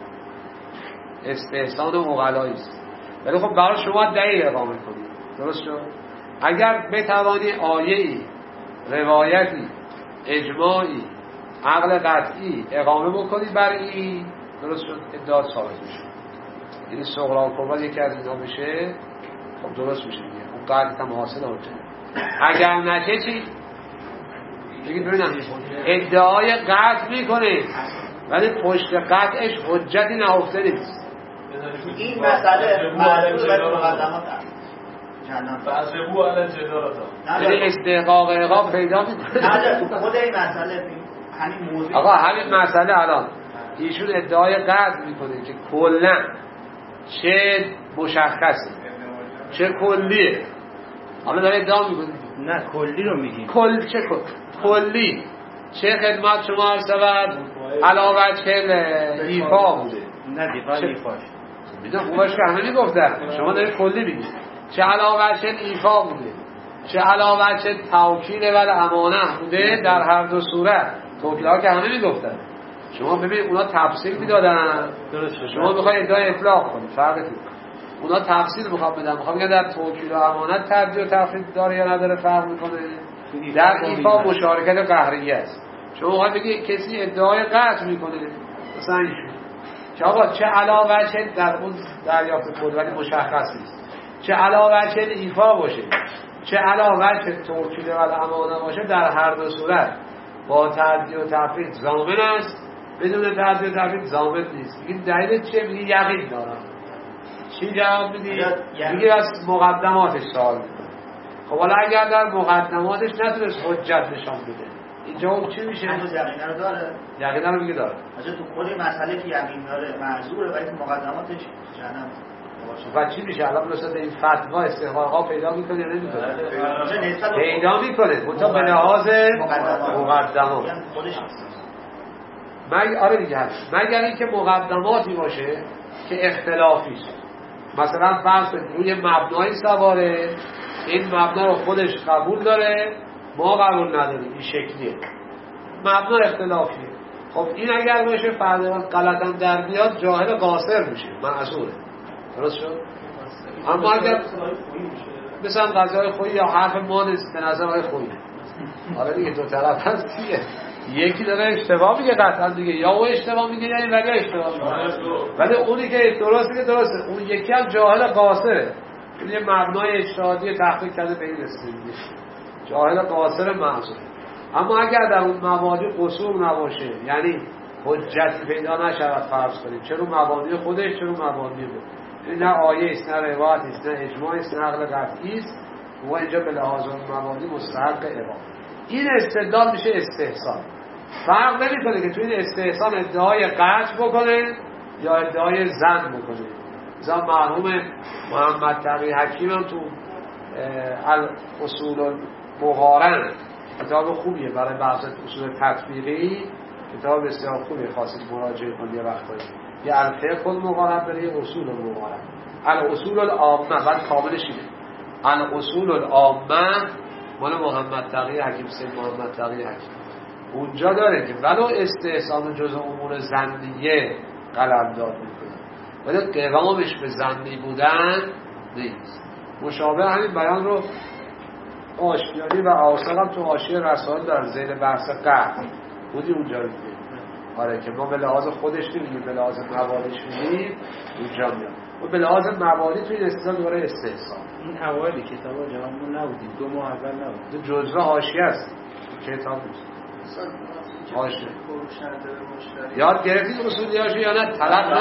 استحسان و عقلایی است ولی خب برای شما دلیل اقامه کنید. درست شد؟ اگر بتوانی آیه‌ای روایتی اجماعی عقل قطعی اقامه بکنید بر این درست شد ادعا ثابت میشه. یعنی صغرا و کبرا یکی از اینا میشه خب درست میشه دیگه اون قطع هم حاصل حجت. اگر نشه چی؟ بگید ببینم ادعای قطع میکنه ولی پشت قطعش حجتی نهفته نیست. این مسئله معلومه باید مقدمات فاسبو علی جدارتا یعنی استحقاق اقام پیدا میکنه. نه خود این مسئله همین موضوع آقا همین مسئله الان ایشون ادعای قطع میکنه که کلا چه مشخصه چه کلیه. حالا داره ادعا میکنه نه کلی رو میگیم کل چه کل کلی چه خدمت شما سبب علاوه چه ایفا بوده نه دیفا ایفاش میدونم خوبش که همه میگفتن شما داره کلی میگید چه علاوه چه ایفا بوده چه علاوه چه توکیل و امانه بوده. در هر دو صورت توکیل ها که همه میگفتن شما ببین اونا تفسیر میدادن شما میخوای ادعای اطلاق کنید فرقی نداره. اونا تفسیر میخوام بدن میخوام بگم در توکیل و امانت ترجیح و تفرید داره یا نداره فرق میکنه. در ایفا مشارکت قهریه است. شما میخوای بگی کسی ادعای قطع میکنه مثلا ایشون که آقا چه علاوه چه در اون دریافت بود ولی مشخص نیست چه علاوه چه ایفا باشه چه علاوه چه توکیل و امانه باشه در هر دو صورت با ترجیح و تفرید ضامن است بدون تعدد تعبیر ضابط نیست. میگیم دلیل چیه؟ میگی یقین دارم. چی جواب میدی؟ میگی از مقدماتش سوال میکنه. خب حالا اگر در مقدماتش نتونست حجت نشان بده این جواب چی میشه؟ هنوز یقین رو داره؟ یقین رو میگه داره. اصلا تو خود مسئله که یقین داره معذوره ولی مقدماتش جهنم و چی میشه؟ الان مثلا این فتوا استحقاقا پیدا میکنه یا نمیکنه؟ پیدا میکنه منتها به لحاظ مقدمات مگر آره دیگه هست مگر اینکه مقدماتی باشه که اختلافیش مثلا فرض کنید روی مبنای سواره این مبنا رو خودش قبول داره ما قبول نداریم این شکلیه مبنا اختلافیه. خب این اگر باشه فردا غلطاً در بیاد جاهل قاصر میشه معذوره. درست شد؟ اما اگر مثلا قضای خویی یا حرف ما نیست به نظر های خویی حالا دیگه دو طرف هست دیگه یکی داره اشتباه میگه قطعا دیگه یا او اشتباه میگه یا این ولی اشتباه میگه ولی اونی که درست میگه درسته اون یکی هم جاهل قاصره این یه مبنای اجتهادی تحقیق کرده به این رسیده جاهل قاصر معذوره. اما اگر در اون مبانی قصور نباشه یعنی حجتی پیدا نشود فرض کنیم چه رو مبانی خودش چه رو مبانی بود نه آیه است نه روایت است نه اجماع است نه عقل قطعی است و اینجا به لحاظ مبانی مستحق اقامه. این استدلال میشه استحسان. فرق نمیکنه که تو این استحسان ادعای قطع بکنه یا ادعای ظن بکنه. مثلا مرحوم محمد تقی حکیم هم تو الاصول المقارن کتاب خوبیه برای بحث اصول تطبیقی کتاب بسیار خوبی خواستید مراجعه کنید یه وقتایی یه الفقه المقارن داره یه اصول المقارن الاصول العامه بعد کاملش اینه الاصول العامه مال محمد تقی حکیم سید محمد تقی حکیم اونجا داره که ولو استحسان جز امور ظنیه قلمداد میکنه ولی قوامش به ظنی بودن نیست. مشابه همین بیان رو آشتیانی و آثار هم تو حاشیه رسائل دارن زیر بحث قطع بودی اونجا رو میگه آره که ما به لحاظ خودش نمیگیم به لحاظ موالیش میگیم اونجا میاد و به لحاظ موالی تو این استثناء دوباره استحسان این اوایل کتاب جوابمون نبودیم دو ماه اول نبود جزوه حاشیه است کتاب نیست حاشیه یاد گرفتید اصولی حاشیه یا نه طلب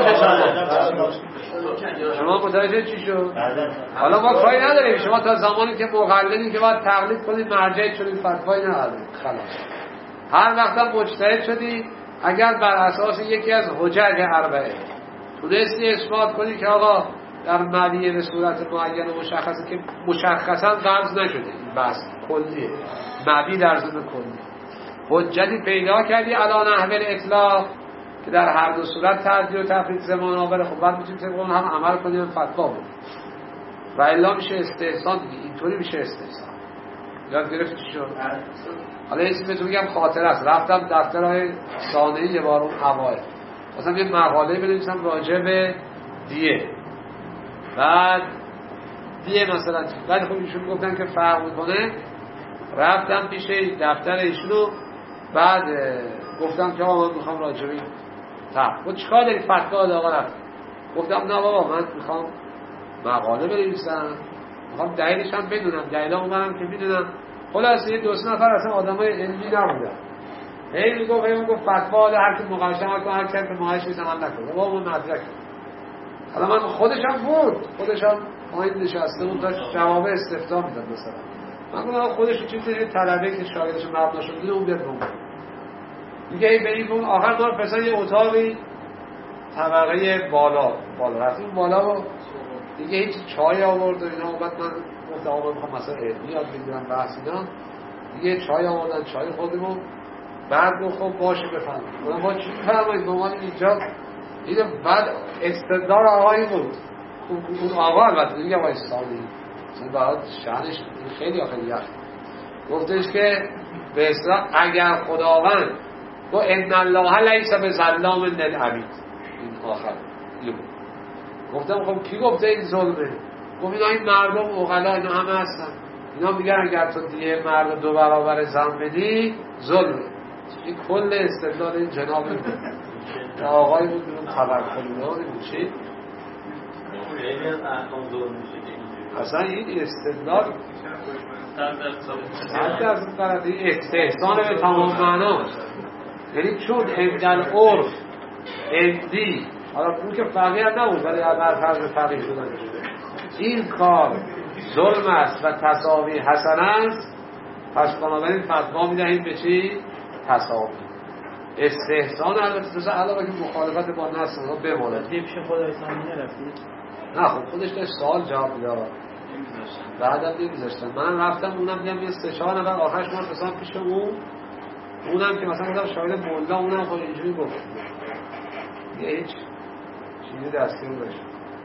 نشد شما متوجه چی شد حالا ما کاری نداریم شما تا زمانی که مقلدی که باید تقلید کنید مرجع شدید فتوایی ندارید خلاص هر وقت هم مجتهد شدی اگر بر اساس یکی از حجج اربعه تونستی اثبات کنی که آقا در معنی به صورت معین و مشخصه که مشخصا قبض نشده این بحث کلیه معنی در ضمن کلی حجتی پیدا کردی علی نحو الاطلاق که در هر دو صورت تعدیل و تفریق زمان آوره خب بعد میتونی طبق اون هم عمل کنی و فتوا بود و الا میشه استحسان دیگه اینطوری میشه استحسان یاد گرفتی چی شد حالا یه چیزی بهتون میگم خاطره است رفتم دفترهای ثانوی یه بار اون اوایل مثلا یه مقاله بنویسم راجع به دیه بعد دیه مثلا بعد خب ایشون گفتن که فرق میکنه رفتم پیش دفتر ایشونو بعد گفتم که آقا من میخوام راجع به این طرح گفت چیکار داری فتوا داد آقا رفت گفتم نه بابا من میخوام مقاله بنویسم میخوام دلیلش هم بدونم دلیلامو منم که میدونم خلاصه یه دو سه نفر اصلا آدمای علمی نبودن هی میگفت هی میگفت فتوا ده هر کی مقایسه کنه هر کی که مقایسه میشه عمل نکنه بابا من مدرک حالا من خودش هم بود خودش هم آید نشسته بود داشت جواب استفتا میداد مثلا من گفتم خودش چیزی طلبه که شاگردش مبنا شده اون بیاد رو دیگه ای بریم اون آخر ما مثلا یه اتاقی طبقه بالا بالا رفتیم بالا و دیگه هیچ چای آورد و اینا بعد من گفتم آقا میخوام مثلا علمی یاد بگیرم بحث اینا دیگه چای آوردن چای خودیم و بعد گفت خب باشه بفهم من با چی بفرمایید به عنوان اینجا اینو بعد استدلال آقایی بود اون آقا البته دیگه آقای سالی چون بعد شأنش خیلی خیلی یخ گفتش که به اصطلاح اگر خداوند گو ان الله لیس بظلام للعبید این آخر این گفتم خب کی گفته این ظلمه گفت اینا این مردم عقلا اینا همه هستن اینا میگن اگر تو دیگه مرد دو برابر زن بدی ظلمه این کل استدلال این جناب آقای بود بیرون خبر کنونه ها نمیشه خیلی از احکام ظلم میشه اصلا این استدلال حتی از این طرف این استحسان به تمام معنا یعنی چون عند عرف عندی، حالا اون که فقیه نبود ولی بر فرض فقیه شدن این کار ظلم است و تساوی حسن است، پس بنابراین فتوا میدهیم به چی؟ تساوی. استحسان البته جزء علاوه که مخالفت با نص رو بماند. پیش خدای سامینه رفتید؟ نه خب خودش داشت سوال جواب میداد. بعدم نمیذاشتن. من رفتم اونم دیدم یه سه چهار نفر آخرش ما رسیدم پیش اون. اونم که مثلا گفتم شاید مولا اونم خود اینجوری گفت. یه هیچ چیزی دستگیر داشت.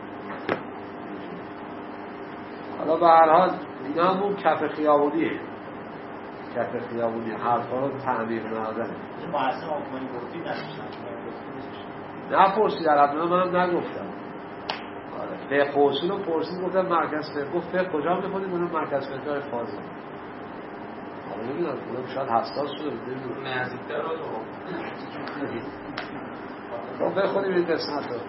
حالا به هر حال اینا همون کف خیابونیه. کف خیابونی حرفا رو تعمیر نهادن. ما اصلا آفمانی گفتیم نشستم. نه پرسی در ابنا من نگفتم. آره فقه اصول رو پرسید گفتم مرکز فقه. گفت فقه کجا میخونید؟ اونم مرکز فقه های فاضل. حالا نمیدونم اونم شاید حساس شده نمیدونم. نزدیکتر رو تو خب بخونیم این قسمت رو.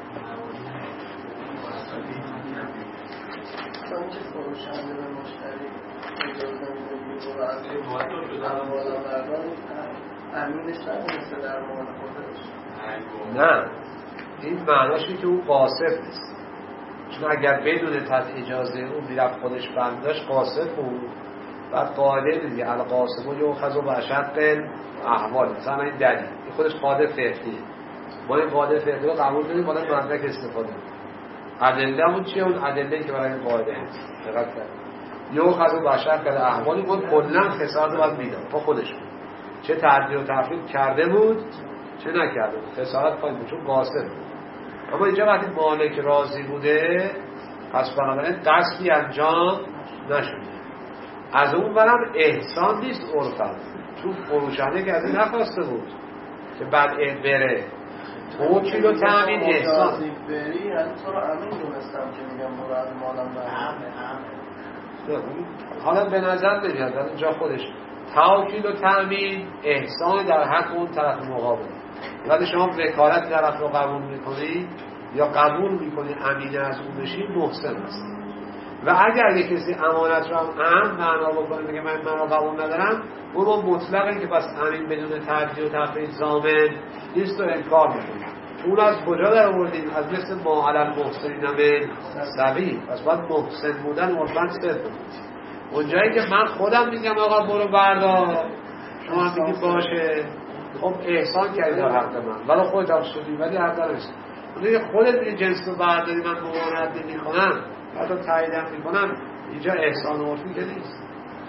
اون که فروشنده به مشتری اجازه میده و از این بالا بردار امینش نمیسته در مال خودش. نه این معناشه که اون قاصد نیست، چون اگر بدون تحت اجازه اون میرفت خودش برداشت قاصد بود. بعد قاعده دیگه القاسم و یوخذ و بشق احوال، مثلا این دلیل این خودش قاعده فقهیه. ما این قاعده فقهی رو قبول داریم بالا مدرک استفاده کنیم. ادله همون چیه؟ اون ادله که برای این قاعده هست. دقت کرد یوخذ و بشق احوالی بود کلا خسارت رو باید میداد با خودش بود، چه تعدیل و تفرید کرده بود چه نکرده بود، خسارت پای بود چون قاصد بود. اما اینجا وقتی مالک راضی بوده پس بنابراین قصدی انجام نشده. از اون برم احسان نیست عرفا، چون فروشنده که از این نخواسته بود که بعد بره تو کیلو تامین احسان بری یعنی تو رو امین دونستم که میگم مراد مالم نه. حالا به نظر نمیاد در اینجا خودش توکیل و تامین احسان در حق اون طرف مقابل. وقتی شما وکالت طرف رو قبول میکنی یا قبول میکنی امین از اون بشی محسن است. و اگر یک کسی امانت رو هم اهم معنا بکنه میگه من من رو قبول ندارم، اون رو مطلقه که پس امین بدون تعدیل و تفرید ضامن نیست و انکار میکنی. اون از کجا در آوردیم؟ از مثل ما علی المحسنین من سبیل. پس باید محسن بودن عرفاً صرف بود. اونجایی که من خودم میگم آقا برو بردار شما هم میگی باشه، خب احسان کردی در حق من ولی خودت هم شدی ولی حق نیست. اونجایی که خودت میگی جنس رو برداری من ممانعت نمی کنم حتی تاییدم میکنم، اینجا احسان عرفی که نیست.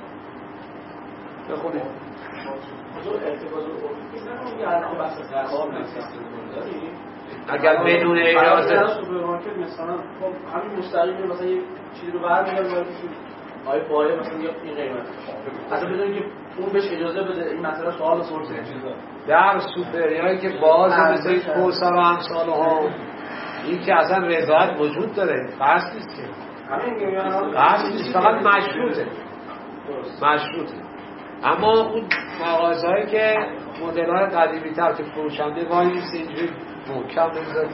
بخونید اگر بدون اجازه سوپرمارکت مثلا خب همین مستقیم مثلا یه چیزی رو برمی‌داره ولی آی پایه مثلا این قیمت اصلا بدون که اون بهش اجازه بده این مسئله سوال سورس چیزا در سوپریایی که باز مثل کوثر و امثال ها این که اصلا رضایت وجود داره، قصد نیست که همین قصد نیست، فقط مشروطه مشروطه. اما اون مغازه‌ای که مدل‌های قدیمی‌تر که فروشنده وای نیست اینجوری محکم نمی‌ذاره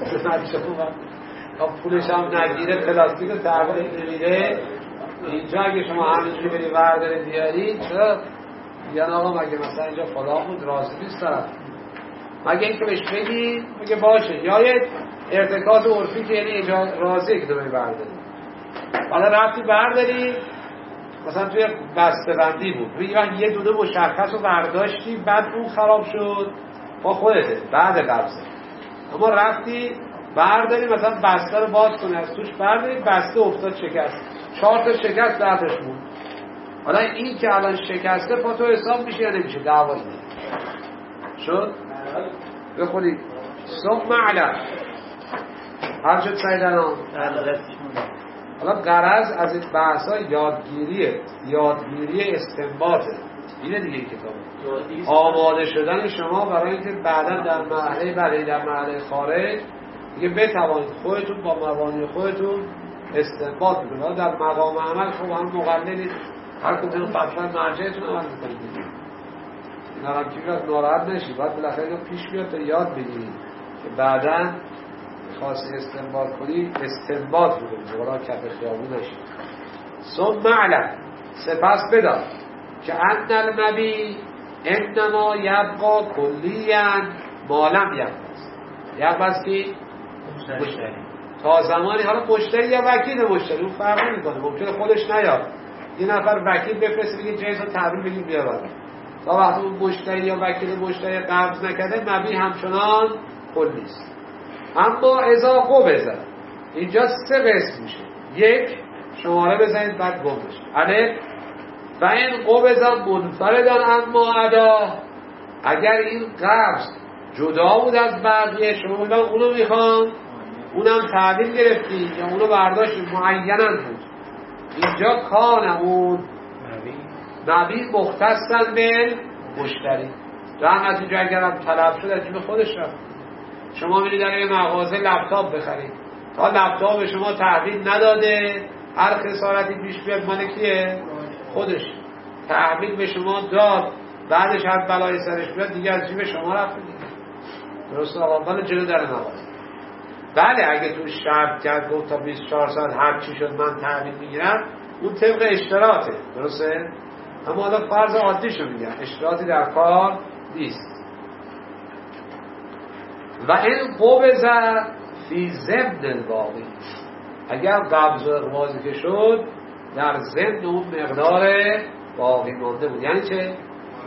تا پولش هم نگیره پلاستیک رو تحویل نمیده، اینجا اگه شما همینجوری بری برداری بیاری چرا میگن آقا مگه مثلا اینجا فلان بود راضی نیست طرف، مگه اینکه بهش بگی میگه باشه، یا یه ارتکاز عرفی که یعنی اینجا راضیه که تو بری برداری. حالا رفتی برداری مثلا توی بسته‌بندی بود میگه من یه دونه مشخص رو برداشتی بعد اون خراب شد با خودته بعد قبضه، اما رفتی برداری مثلا بسته رو باز کنی از توش برداری بسته افتاد شکست، چهار تا شکست دردش بود. حالا این که الان شکسته پا تو حساب میشه یا نمیشه؟ دعوایی شد. بخونید ثم علم هر شد سیدنا. حالا غرض از این بحثا یادگیریه، یادگیری استنباطه. اینه دیگه این کتاب آماده شدن شما برای اینکه بعدا در مرحله بعدی در مرحله خارج دیگه بتوانید خودتون با مبانی خودتون استنباط بکنید. در مقام عمل خب هم مقلدید، هر کدوم فتوا مرجعتون عمل می‌کنید. اینا هم که از ناراحت نشید، باید بالاخره اینو پیش بیاد تا یاد بگیرید که بعدا خاصی استنباط کنی استنباط بکنید ولی کف خیابون نشید. ثم علم سپس بدار که ان المبی انما یبقا کلیان مالم یبقاست. یبقاست که مشتری تا زمانی، حالا مشتری یا وکیل مشتری اون فرق نمی‌کنه، ممکنه خودش نیاد یه نفر وکیل بفرسته بگه جنس رو تحویل بگیر بیار. تا وقتی اون مشتری یا وکیل مشتری قبض نکرده مبیع همچنان کلی است. اما اذا قبض اینجا سه قسم میشه. یک، شماره بزنید بعد گم بشه. الف و این قبض منفردن اما ادا، اگر این قبض جدا بود از بقیه، شما بودن اونو میخوام اونم تحویل گرفتی یا اونو برداشت معینن بود، اینجا کان اون مبیع مختصن به مشتری. در نتیجه اگرم طلب شد از جیب خودش رفت. شما میرید در یه مغازه لپتاپ بخرید، تا لپتاپ شما تحویل نداده، هر خسارتی پیش بیاد مال کیه؟ خودش. تحویل به شما داد، بعدش هر بلای سرش بیاد دیگه از جیب شما رفت دیگه. درست آقا؟ مال جلو در مغازه. بله اگه تو شرط کرد گفت تا بیست و چهار ساعت هر چی شد من تحویل میگیرم، اون طبق اشتراطه، درسته؟ اما حالا فرض عادیشو میگم، اشتراطی در کار نیست. و این قبض فی ضمن الباقی، اگر قبض و اغمازی که شد در ضمن اون مقدار باقی مانده بود. یعنی چه؟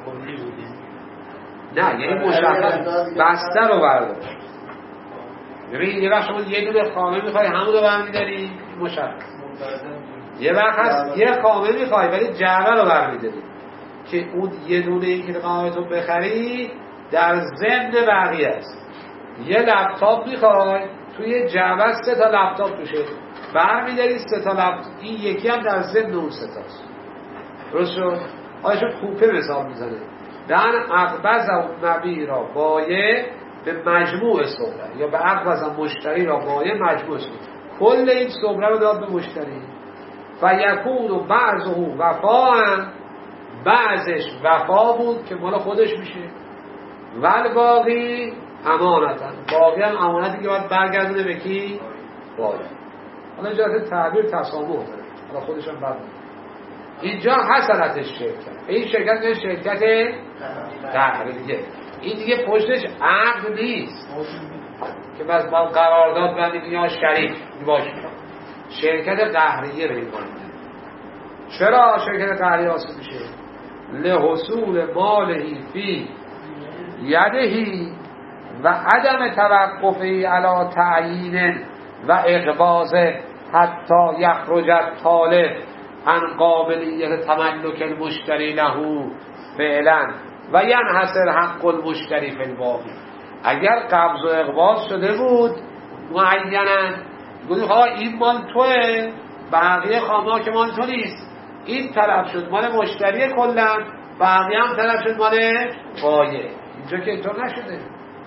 نه یعنی مشخص بسته رو برداشت. ببین یه وقت شما یه دونه خامه میخوای همون رو برمیداری مشخص، یه وقت هست یه خامه میخوای ولی جعبه رو برمیداری که اون یه دونه ای که خامه رو بخری در ضمن بقیه است. یه لپتاپ میخوای توی جعبه سه تا لپتاپ توشه، برمیداری سه تا لپتاپ، این یکی هم در ضمن اون سه تاست. درست شد؟ آیا شد کوپه مثال میزنه در اقبض اون مبیع را بایع به مجموع صبره، یا به اقبض مشتری را بایع مجموع صبره، کل این صبره رو داد به مشتری. و یکون و بعض او وفا هم، بعضش وفا بود که مال خودش میشه، ول باقی امانتن، باقی هم امانتی که باید برگردونه به کی؟ باید. حالا اینجا تعبیر تسامح داره، حالا خودش هم برد اینجا حسنتش شرکت، این شرکت این شرکت قهریه، این دیگه پشتش عقد نیست که بس با قرارداد بندیم یا شریک باشه، شرکت قهریه رو میکنه. چرا شرکت قهریه حاصل میشه؟ لحصول مالهی فی یدهی و عدم توقفی علی تعیین و اقباض حتی یخرج الطالب عن قابلیت تملک المشتری له فعلا و ینحصر حق المشتری فی الباقی. اگر قبض و اقباض شده بود معینا گفتیم ها این مال توه، بقیه خامه که مال تو نیست، این طلب شد مال مشتری کلا، بقیه هم طلب شد مال بایع. اینجا که اینطور نشده،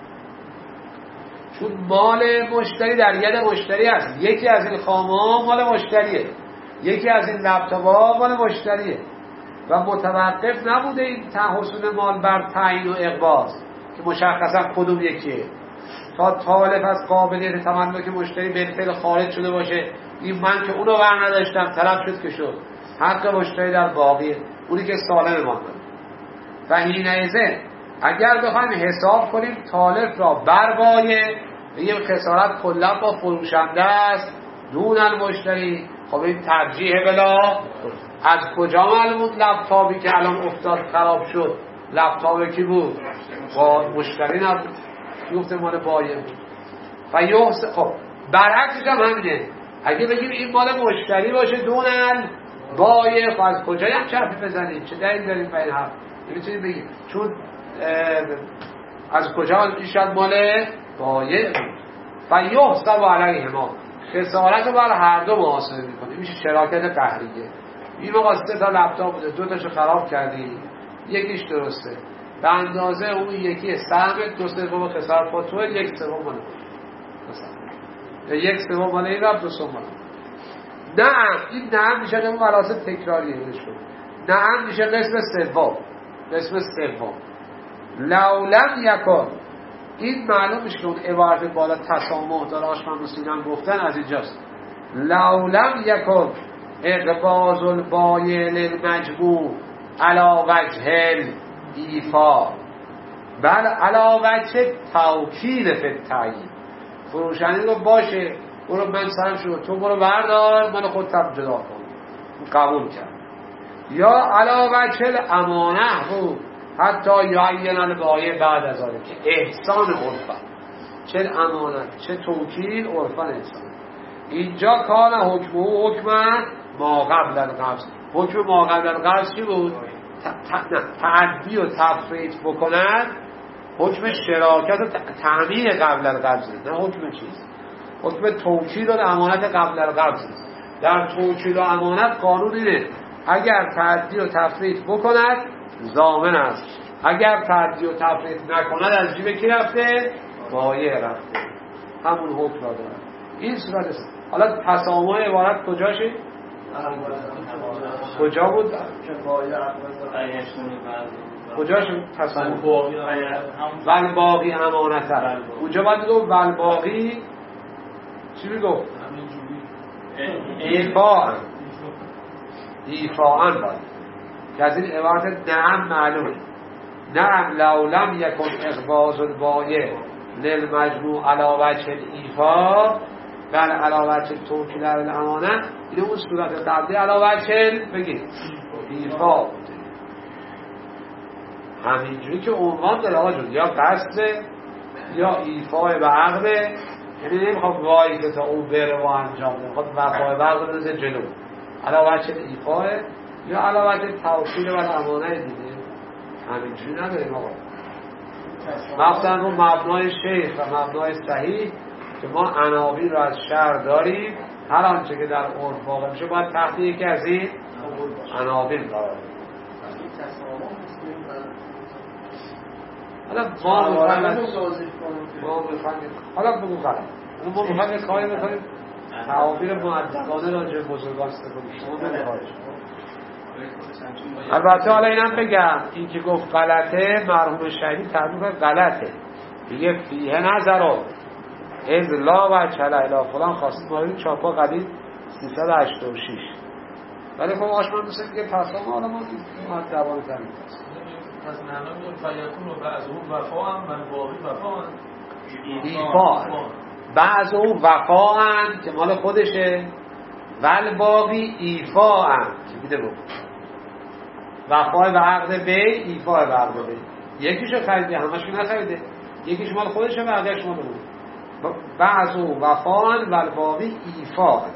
چون مال مشتری در ید مشتری هست. یکی از این خامه مال مشتریه، یکی از این لپتاپ‌ها مال مشتریه و متوقف نبوده این حصول مال بر تعیین و اقباض که مشخصا کدوم یکیه، تا طالب از قابلیت تملک مشتری بالفعل خارج شده باشه. این من که اونو بر نداشتم طلب شد که شد، حق مشتری در باقیه، اونی که سالم مانده. و حینئذ اگر بخوایم حساب کنیم طالب را بر بایع، یه خسارت کلا با فروشنده است دون المشتری، خب این ترجیح بلا. از کجا معلوم لپتاپی که الان افتاد خراب شد لپتاپ کی بود؟ با مشتری نبود، گفته مال بایع بود. و یحس خب برعکسش هم همینه، اگه بگیم این مال مشتری باشه دون بایع، خب از کجایی هم چرفی بزنیم؟ چه دلیل داریم به این حرف؟ نمیتونیم بگیم چون از کجا میشد مال بایع بود. و یحسب علیهما، خسارت رو بر هر دو محاسبه میکنه، میشه شراکت قهریه. این موقع سه تا لپتاپ بوده، دو تاشو خراب کردی، یکیش درسته، به اندازه اون یکی سهم دو سوم خسارت با تو، یک سوم مال مثلا یک سوم مال این رفت، دو سوم مال. نه این نه میشه اون مراسم تکراریه نشون. نه میشه قسم سوم، قسم سوم لولم یکن. این معلوم میشه که اون عبارت بالا تسامح داره، آشمان مسلمان گفتن از اینجاست. لولم یکن اقباض البایع للمجموع علی وجه ایفا بل علاوه چه توکیل فی التعیین فروشنده رو باشه برو من سرم شد تو برو بردار من خودم جدا کن قبول کرد یا علاوه چه امانه رو حتی یعین البایع بعد از آن که احسان عرفا چه امانت چه توکیل عرفا احسان اینجا کان حکم و حکم ما قبل القبض حکم ما قبل القبض چی بود؟ تعدی و تفریط بکنن حکم شراکت و تعمیر قبل القبض نه حکم چیز حکم توکیل و امانت قبل القبض در توکیل و امانت قانون اینه اگر تعدی و تفریط بکند ضامن است اگر تعدی و تفریط نکند از جیب کی رفته؟ بایع رفته همون حکم را دارد این صورت است. حالا تسامح عبارت کجاشه؟ کجا بود؟ کجاشه تسامح؟ ول باقی امانت هست اونجا باید میگو ول باقی چی میگو؟ ایفاء ایفاء باید که از این عبارت نعم معلومه نعم لولم یکن اقباض البایع للمجموع علی وجه ایفاء بل علی وجه توکیل علی الامانه این اون صورت قبلی علی وجه بگید ایفاء بوده همینجوری که عنوان داره آقا جون یا قصد یا ایفاء به عقده یعنی نمیخواد وایسه تا اون بره و انجام ده میخواد وفای به عقد بزنه جلو علی وجه ایفاء یا علی وجه توکیل و الامانه دیگه همینجوری نداریم آقا مثلا رو مبنای شیخ و مبنای صحیح که ما عناوین رو از شرع داریم هر آنچه که در عرف واقع میشه باید تحت یکی از این عناوین قرار بدیم حالا ما میخوایم حالا بگو غلط ما میخوایم یک کاری بکنیم تعابیر مؤدبانه راجع به بزرگان استفاده شما نمیخواید البته حالا اینم بگم این که گفت غلطه مرحوم شهیدی تعریف غلطه دیگه فیه نظرات از لا و چلا الا فلان خواستیم مارید چاپا قدیم سیصد و هشتاد و شش ولی خب آشمان دوست دیگه تصامه حالا ما مؤدبانه تعریف هست پس معنا میگم فیکون و بعض اون وفا هم من باقی وفا هم ایفا بعض اون وفا هم که مال خودشه ول باقی ایفا هم که بیده بود وفای به عقد بی ایفای به عقد بی یکیشو خریده همشو نخریده یکیش مال خودشه بقیه‌اش مال اون بعض اون وفا هم ول باقی ایفا هم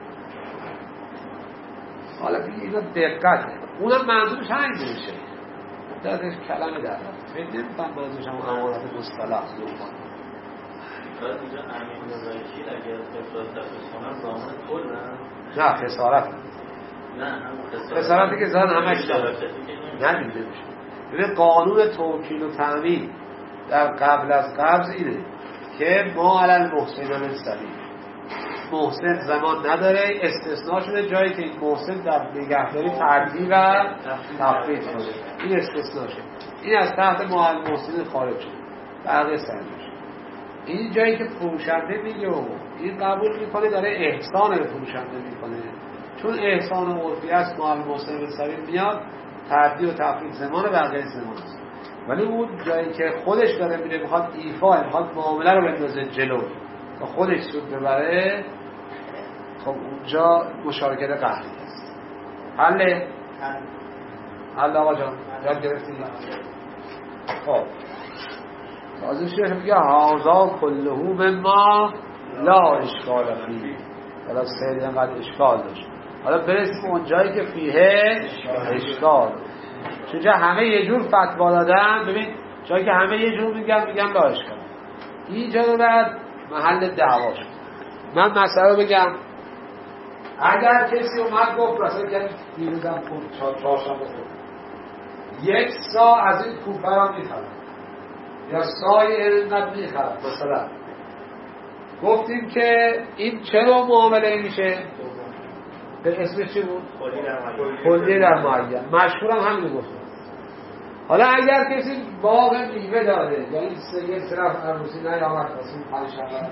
حالا بگید اینا دقت اونم منظورش همین میشه درش کلمه در رفت فکر نمی‌کنم منظورش هم امانت مصطلح شاید اینجا امین نظریشین اگر خسارت تفصیل کنن زمان کل نه خسارت نه هم خسارتی که زن همش داره ندیده میشه ببین قانون توکیل و تأمین در قبل از قبض اینه که ما علی المحسن من سبیل محسن زمان نداره استثناء شده جایی که این محسن در نگهداری تعدی و تفرید کنه این استثناء شده این از تحت معل محسن خارج شده بقیه سرجش این جایی که فروشنده میگه و این قبول میکنه داره احسان به فروشنده میکنه چون احسان عرفی است معل محسن به سبیل میاد تعدی و تفرید زمان بقیه زمان است ولی اون جایی که خودش داره میره میخواد ایفا میخواد معامله رو بندازه جلو تا خودش سود ببره خب اونجا مشارکت قهری است حله حل آقا جان یاد گرفتی خب تازه شیخ میگه هازا کلهو مما لا اشکال فیه حالا سید اینقدر اشکال داشت حالا برسیم اون جایی که فیه اشکال چونجا همه یه جور فتوا دادن ببین جایی که همه یه جور میگن میگن لا اشکال اینجا رو بعد محل دعوا شد من مسئله بگم اگر کسی اومد گفت مثلا که دیروزم چهارشنبه بخور یک سا از این کوپه را میخرم یا سای اینقدر میخرم مثلا گفتیم که این چرا معامله میشه به اسم چی بود؟ کلی در معین مشهور هم همین گفتم حالا اگر کسی باغ میوه داده یا این یه طرف عروسی نیامد واسه پنج شنبه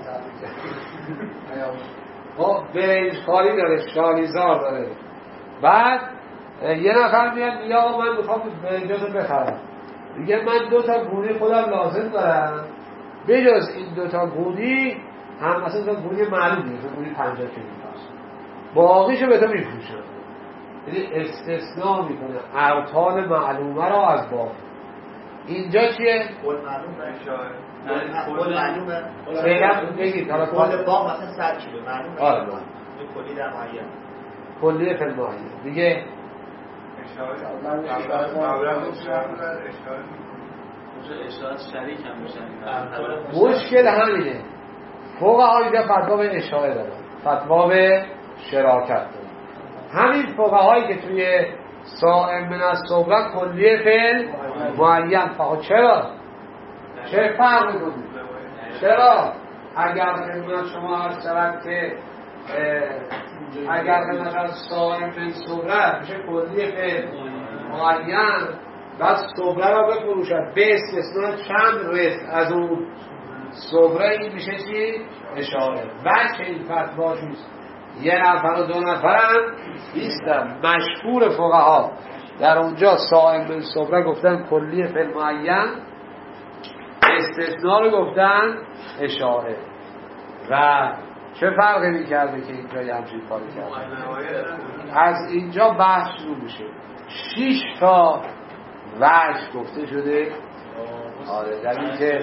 با برنجکاری داره شالیزار داره بعد یه نفر میاد میگه آقا من میخوام برنجاتو بخرم میگه من دو تا گونی خودم لازم دارم، بجز این دو تا گونی هم مثلا گونی معلوم نیست، گونی پنجاه کیلو هست، باقیشو به تو میفروشم. یعنی استثناء میکنه ارطال معلومه را از باقی. اینجا چیه؟ کل معلومه کل معلومه فعلا بگید حالا کل باغ مثلا صد کیلو معلومه. آره معلومه کلی در معین کلیه فی المعین دیگه اشارات شریک هم میشن. مشکل همینه، فقها اینجا فتوا به اشاره دادن، فتوا به شراکت دادن. همین فقهایی که توی صائم من الصبح کلیه فی المعین، فقط چرا؟ چه فرق میکنه؟ چرا؟ اگر خدمت شما عرض شود که اگر خدمت صائم من الصبح میشه کلیه فی معین، بعد صبره را بفروشد به استثناء چند رزق از اون صبره، این میشه چی؟ اشاره. بچه این فتوا چیست؟ یه نفر و دو نفر هم نیستن. مشهور فقها در اونجا صائم به صبره گفتن کلیه فی المعین، استثناء رو گفتن اشاره. و چه فرقی میکرده که اینجا یه همچین کاری کرده؟ از اینجا بحث شروع میشه. شیش تا وجه گفته شده. آره در این که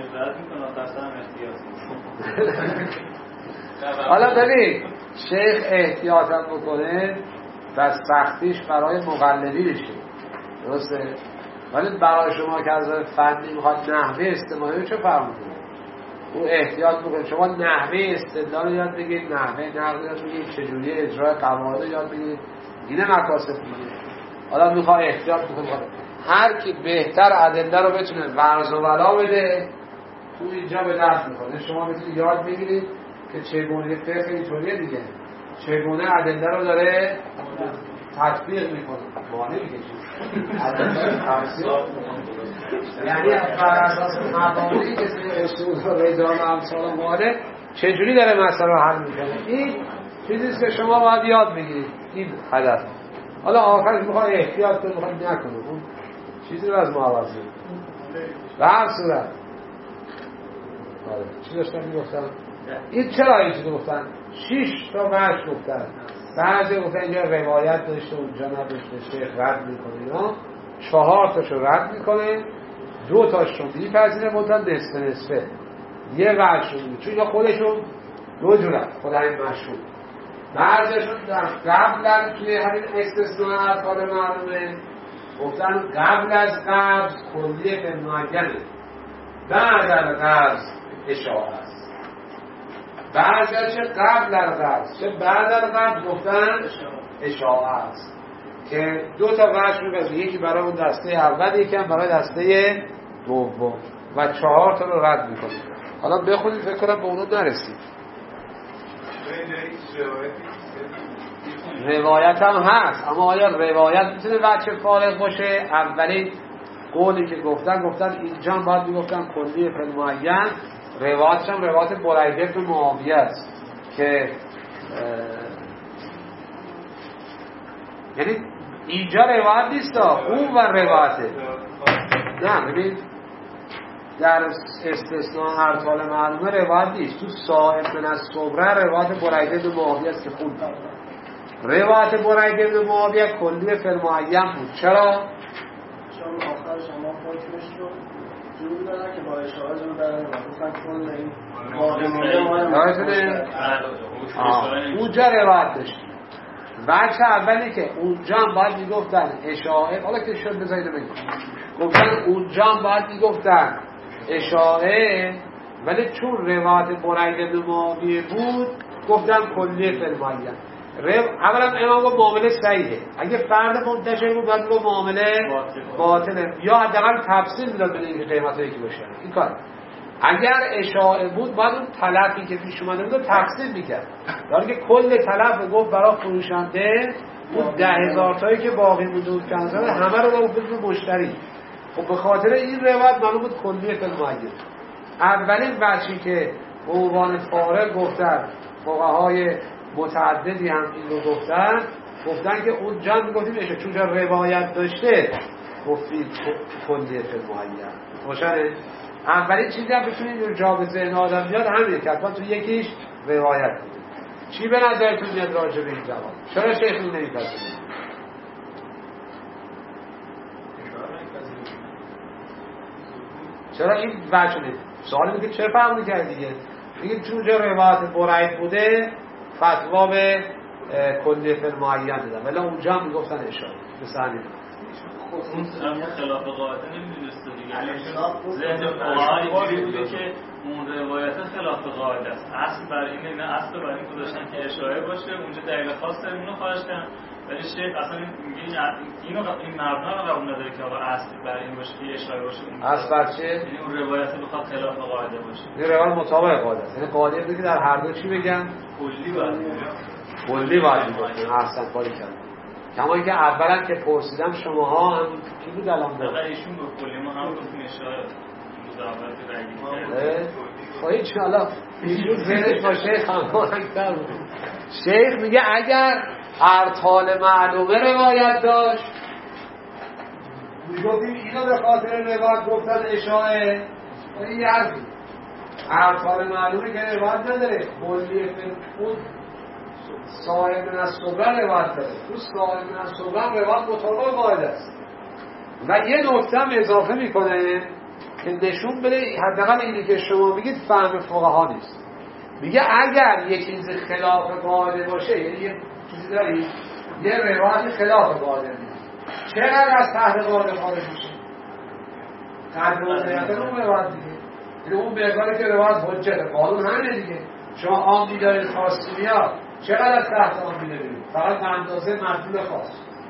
حالا ببین شیخ احتیاط هم بکنه و سختیش برای مقلدینشه، درسته؟ ولی برای شما که از فنی میخواد نحوه استدلال چه فرق میکنه؟ او احتیاط بکنه. شما نحوه استدلال یاد بگید، نحوه نقد یاد بگید، چجوری اجرای قواعد یاد بگید، اینه مکاسب میگه. حالا میخواد احتیاط بکنه، هر کی بهتر ادله رو بتونه ورز و ولا بده تو اینجا به دست میخوره. شما میتونید یاد بگیرید که چگونه فقه اینطوریه دیگه، چگونه ادله رو داره تطبیق میکنه. معنی میگه ادله تفسیر یعنی بر اساس مبانی که توی اصول و رجال و امثال و معنی چجوری داره مسئله رو حل میکنه. این چیزیست که شما باید یاد بگیرید. این هدف. حالا آخرش میخواد احتیاط کنه، میخواد نکنه، اون چیزی رو از ما عوض کنه. به هر صورت چی داشتم میگفتم؟ این چرا این چیزی گفتن؟ شیش تا وجه گفتن. بعضی گفتن اینجا روایت داشته اونجا نداشته، شیخ رد میکنه اینا. چهار تاشو رد میکنه، دو تاشو میپذیره، بودن نصف نصفه. یه وجه شده چون اینا خودشون دو جورن، خود همین مشهور. بعضیشون در قبل توی همین استثناء ارطال معلومه گفتن قبل از قبض کلیه فی المعینه، بعد از قبض اشاعه است. بعضی چه قبل از قبض چه بعد از قبض گفتن اشاعه است، که دو تا وجه میگه، یکی برای اون دسته اول، یکی هم برای دسته دوم، و چهار تا رو رد میکنه. حالا بخونید، فکر کنم به اونو نرسید. روایت هم هست، اما آیا روایت میتونه وجه فارغ باشه؟ اولین قولی که گفتن گفتن اینجا هم باید میگفتن کلیه فی المعین. روایتش هم روایت بریده بن معاویه است که یعنی اینجا روایت نیست، اون ور روایته. نه ببین در استثناء ارطال معلومه روایت نیست. تو صائم من الصبح روایت بریده بن معاویه است که خود روایت بریده بن معاویه کلیه فی المعین بود. چرا؟ چون آخر شما حکمش رو جور دارن که با اشاره جور دارن مثلا کل این واقعه ما اونجا روایت داشت. بچه اولی که اونجا هم باید میگفتن اشاعه، حالا که شد بذارید بگیم گفتن اونجا هم باید میگفتن اشاعه، ولی چون روایت بریده بن معاویه بود گفتن کلیه فی المعین. اولا امام گفت معامله صحیحه. اگه فرد منتشر بود باید گفت معامله باطله، یا حداقل تفصیل میداد بده اینکه قیمتایی که بشه این کار. اگر اشاعه بود باید اون تلفی که پیش اومده بود تقسیم میکرد، در که کل تلف گفت برای فروشنده اون ده هزار تایی که باقی بود اون کنزده همه رو گفت به مشتری. خب به خاطر این روایت معلوم بود کلیه فی المعین. اولین بچی که به عنوان فارغ گفتن، فقهای متعددی هم این رو گفتن، گفتن که اونجا میگفتیم اشه چون روایت داشته گفتید کلیه فی المعین روشنه؟ اولین چیزی هم بتونید جا به ذهن آدم بیاد همینه که حتما تو یکیش روایت کنید. چی به نظرتون میاد راجع به این جواب؟ چرا شیخ این نمیپذیرید؟ چرا این وجه نید؟ سوالی میگه چرا فهم میکرد دیگه؟ میگه چون جا روایت برعید بوده فتوا به کلیه فی المعین دادن ولی اونجا هم میگفتن اشاره به سنی اون خلاف قاعده نمیدونسته دیگه ذهن فقهای اینجوری بوده که اون روایت خلاف قاعده است. اصل بر اینه، نه اصل بر این گذاشتن که اشاره باشه، اونجا دلیل خاص داره اونو خواهش کردن. ولی شیخ اصلا میگه اینو این مبنا رو قبول نداره که آقا اصل بر این باشه که اشاره باشه. اصل بر چه؟ یعنی اون روایت بخواد خلاف قاعده باشه. این روایت مطابق قاعده است. یعنی قاعده بوده که در هر دو چی بگن؟ کلی باید بگن. کلی باید بگن. احسن کاری کردن. کما اینکه اولا که پرسیدم شماها هم کی بود الان دقیقاً ایشون گفت کلی، ما هم گفتیم اشاره مضاعفت رنگی. خب هیچ حالا ایشون ذهنش با شیخ هماهنگ‌تر بود. شیخ میگه اگر ارطال معلومه روایت داشت میگفتیم اینو به خاطر روایت گفتن اشاره. این یه حرفی ارطال معلومه که روایت نداره کلیه فقه صاحب من الصغرا روایت داره. تو صاحب من الصغرا روایت مطابق قاعده است. و یه نکته هم اضافه میکنه که نشون بده حداقل اینی که شما میگید فهم فقها نیست. میگه اگر یک چیز خلاف قاعده باشه، یعنی یه چیزی دارید یه روایت خلاف قاعده میاد، چقدر از تحت قاعده خارج میشه؟ قدر و زیادت اون روایت دیگه. یعنی اون بهگاهی که روایت حجت قانون همینه دیگه. شما عامی دارید خاصی میاد، چقدر از تحت عامی دارید؟ فقط به اندازه مطلوب خاص.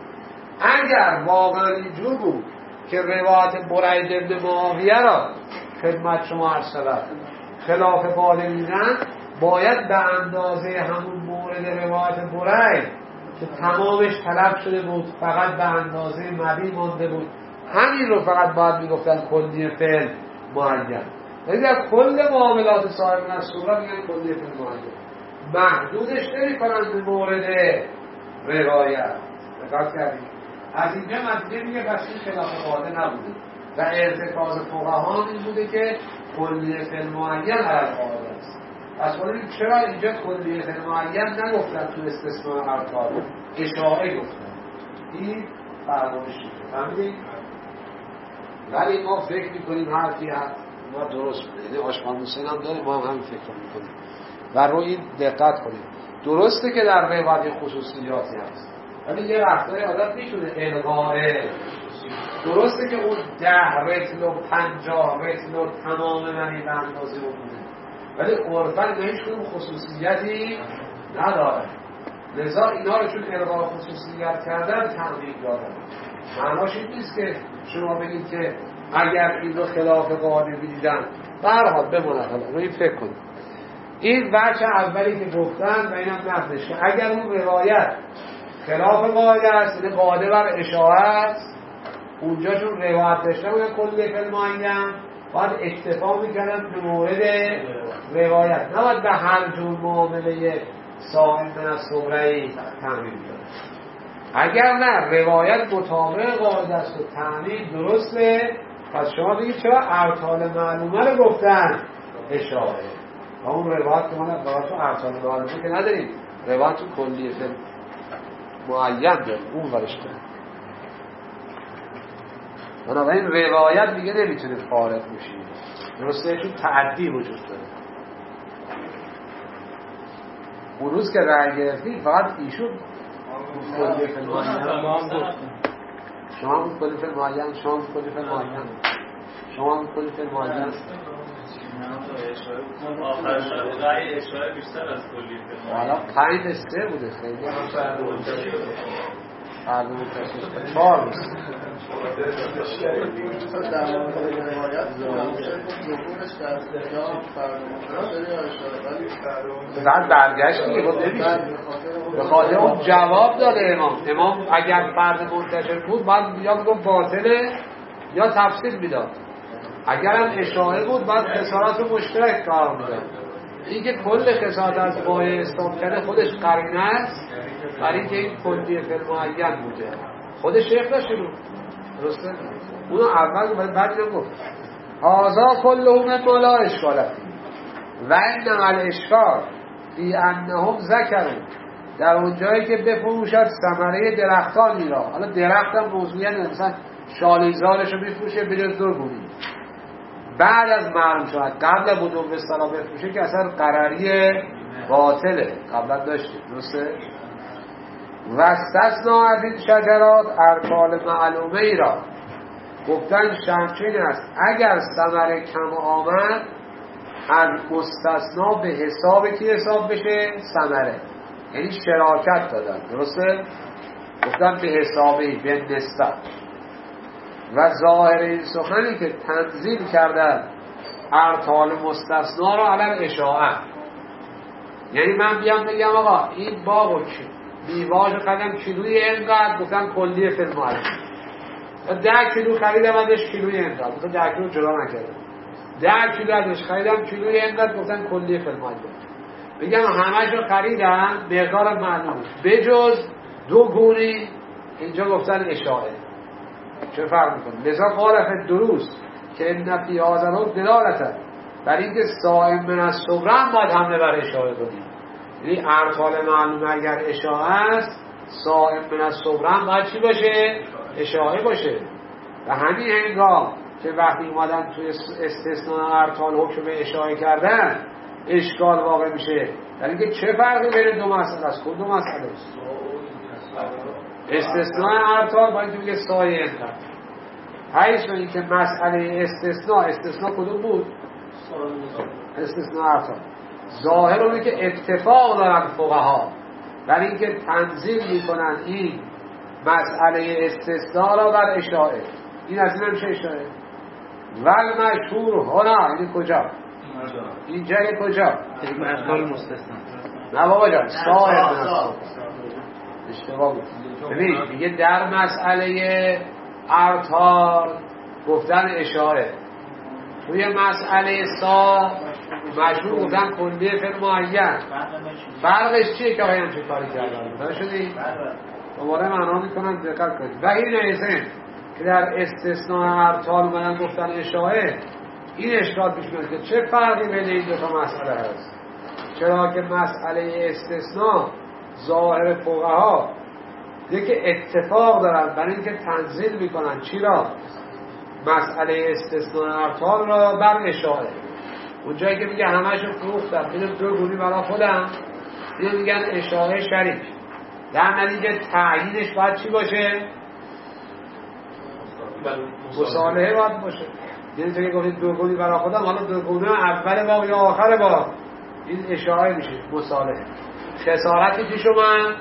اگر واقعا اینجور بود که روایت برید ابن معاویه را خدمت شما عرض شود خلاف قاعده میدن، باید به اندازه همون مورد روایت برید که تمامش طلب شده بود فقط به اندازه مبی مانده بود، همین رو فقط باید میگفتن کلیه فعل معین. یعنی در کل معاملات صاحب الصغرا میگن کلیه فعل معین، محدودش نمی کنن به مورد روایت. دقت کردید؟ از اینجا مدیده میگه پس این خلاف قاعده نبوده و ارتکاز فقها این بوده که کلیه فعل معین علی قاعده است. پس ولی چرا اینجا کلیه فعل معین نگفتن تو استثناء ارکان، اشاره گفتن؟ این فرمایش شده. فهمیدید؟ ولی ما فکر میکنیم حرفی هست ما درست بوده. یعنی آشقان حسین هم داره، ما هم همین فکر میکنیم و رو این دقت کنیم. درسته که در روایت خصوصیاتی هست ولی یه وقتای آدم میتونه الغاره. درسته که اون ده رتل و پنجاه رتل و تمام منی به اندازه رو بوده ولی عرفن به هیچ کنون خصوصیتی نداره. لذا اینا رو چون الغا خصوصیت کردن تنبیه دارن. معناش این نیست که شما بگید که اگر این رو خلاف قاعده بیدیدن برحال بمونه. رو این فکر کنید. این بچه اولی که گفتن و اینم نفذش که اگر اون روایت خلاف قاعده است، یعنی قاعده بر اشاره است، اونجا چون روایت داشته بودن کلیه فعل معین باید اکتفا میکردن به مورد روایت، نباید به هر جور معامله صاحب من الصغرایی تعمیم کنن. اگر نه روایت مطابق قاعده است و تعمیم درسته، پس شما بگید چرا ارطال معلومه رو گفتن اشاره؟ و اون روایت که ما روایت تو ارطال معلومه که نداریم، روایت تو کلیه فعل معین داریم، اون ورش داریم. بنابراین روایت دیگه نمیتونه فارغ بشید. درسته چون تعدی وجود داره. اون روز که رأی گرفتیم فقط ایشون کلیه فعل معین ما هم گفتیم. شما هم کلیه فعل معین، شما هم کلیه فعل معین، شما هم کلیه فعل معین. آخر شد رأی اشاره بیشتر از کلیه فعل معین. حالا پنج سه بوده خیلی. هر دو متاسف چهار بود. در مورد روایت ظهورش در استحجاب بعد برگشت دیگه بود نمیشه به خاطر اون جواب داده امام. امام اگر فرد منتشر بود بعد یا بگم باطله یا تفسیر میداد. اگر هم اشاره بود بعد خسارت رو مشترک قرار میداد. این که کل خسارت از قایه استام کرده خودش قرینه است برای اینکه این کلیه فعل معین بوده. خود شیخ داشته بود درسته؟ اونو اول گفت بعد اینو گفت هازا کلهم ما لا اشکال و انما الاشکال فی انهم ذکروا در اون جایی که بفروشد ثمره درختانی را. حالا درخت هم موضوعی نه، مثلا شالیزارش رو بفروشه بجز دو گونی بعد از معلوم شد قبل بدون به صلاح بفروشه که اصلا قراری باطله قبلا داشتیم. درسته؟ و استثنا از این شجرات ارکال معلومه ای را گفتن شمچین است اگر ثمره کم آمد از مستثنا به حساب کی حساب بشه؟ ثمره، یعنی شراکت دادن. درسته؟ گفتن به حسابی به نسبت. و ظاهر این سخنی که تنزیل کردن ارکال مستثنا را علی اشاعه، یعنی من بیام بگم آقا این باغ و میواش قدم کیلوی اینقدر، گفتن کلیه فیلم معلوم ده کیلو خریدم ازش کیلوی اینقدر، گفتن ده کیلو جدا نکردم، ده کیلو ازش خریدم کیلوی اینقدر، گفتن کلیه فیلم معلوم. بگم همش رو خریدم مقدار معلوم بجز دو گونی، اینجا گفتن اشاعه. چه فرق میکنه؟ لذا قالف دروست که این فی هذا دلالت بر اینکه صائم من الصغری هم باید حمله بر اشاعه کنیم. یعنی ارکال معلومه اگر اشاعه است صائم من الصغری هم باید چی باشه؟ اشاعه باشه. و همین هنگام که وقتی اومدن توی استثناء ارکال حکم به اشاعه کردن اشکال واقع میشه. در اینکه چه فرقی بین دو مسئله است؟ کدوم مسئله است؟ استثناء ارکال با اینکه میگه سایه انتر حیث این که مسئله استثناء استثناء کدوم بود؟ استثناء ارکال ظاهر اونه که اتفاق دارن فقها برای اینکه تنزیل میکنن این مسئله استثناء را بر اشاعه. این از این هم چه اشاعه؟ ول مشهور هنا، یعنی کجا؟ اینجا کجا؟ ارکال مستثنا. نه بابا جان صاحب اشتباه بود. ببین میگه در مسئله ارکال گفتن اشاعه، توی مسئله سا مشهور گفتن کلیه فیلم معین. فرقش چیه که آقای همچه کاری کردن؟ داره شدی؟ دوباره معنا میکنن دقت کنید. و این ایزن که در استثناء ارکال منن گفتن اشاعه، این اشکال پیش میاد که چه فرقی بین این دو تا مسئله هست؟ چرا که مسئله استثناء ظاهر فقها دیگه که اتفاق دارن برای اینکه تنزیل میکنن چی را؟ مسئله استثناء ارکال را بر اشاعه. اونجایی که میگه همشو فروختم اینو دو گونی برای خودم، اینو میگن اشاعه شریک. در نتیجه تعیینش باید چی باشه؟ مصالحه باید باشه. یعنی تو که گفتید دو گونی برای خودم، حالا دو گونه اول باغ یا آخر باغ، این اشاعه میشه مصالحه. خسارتی پیش اومد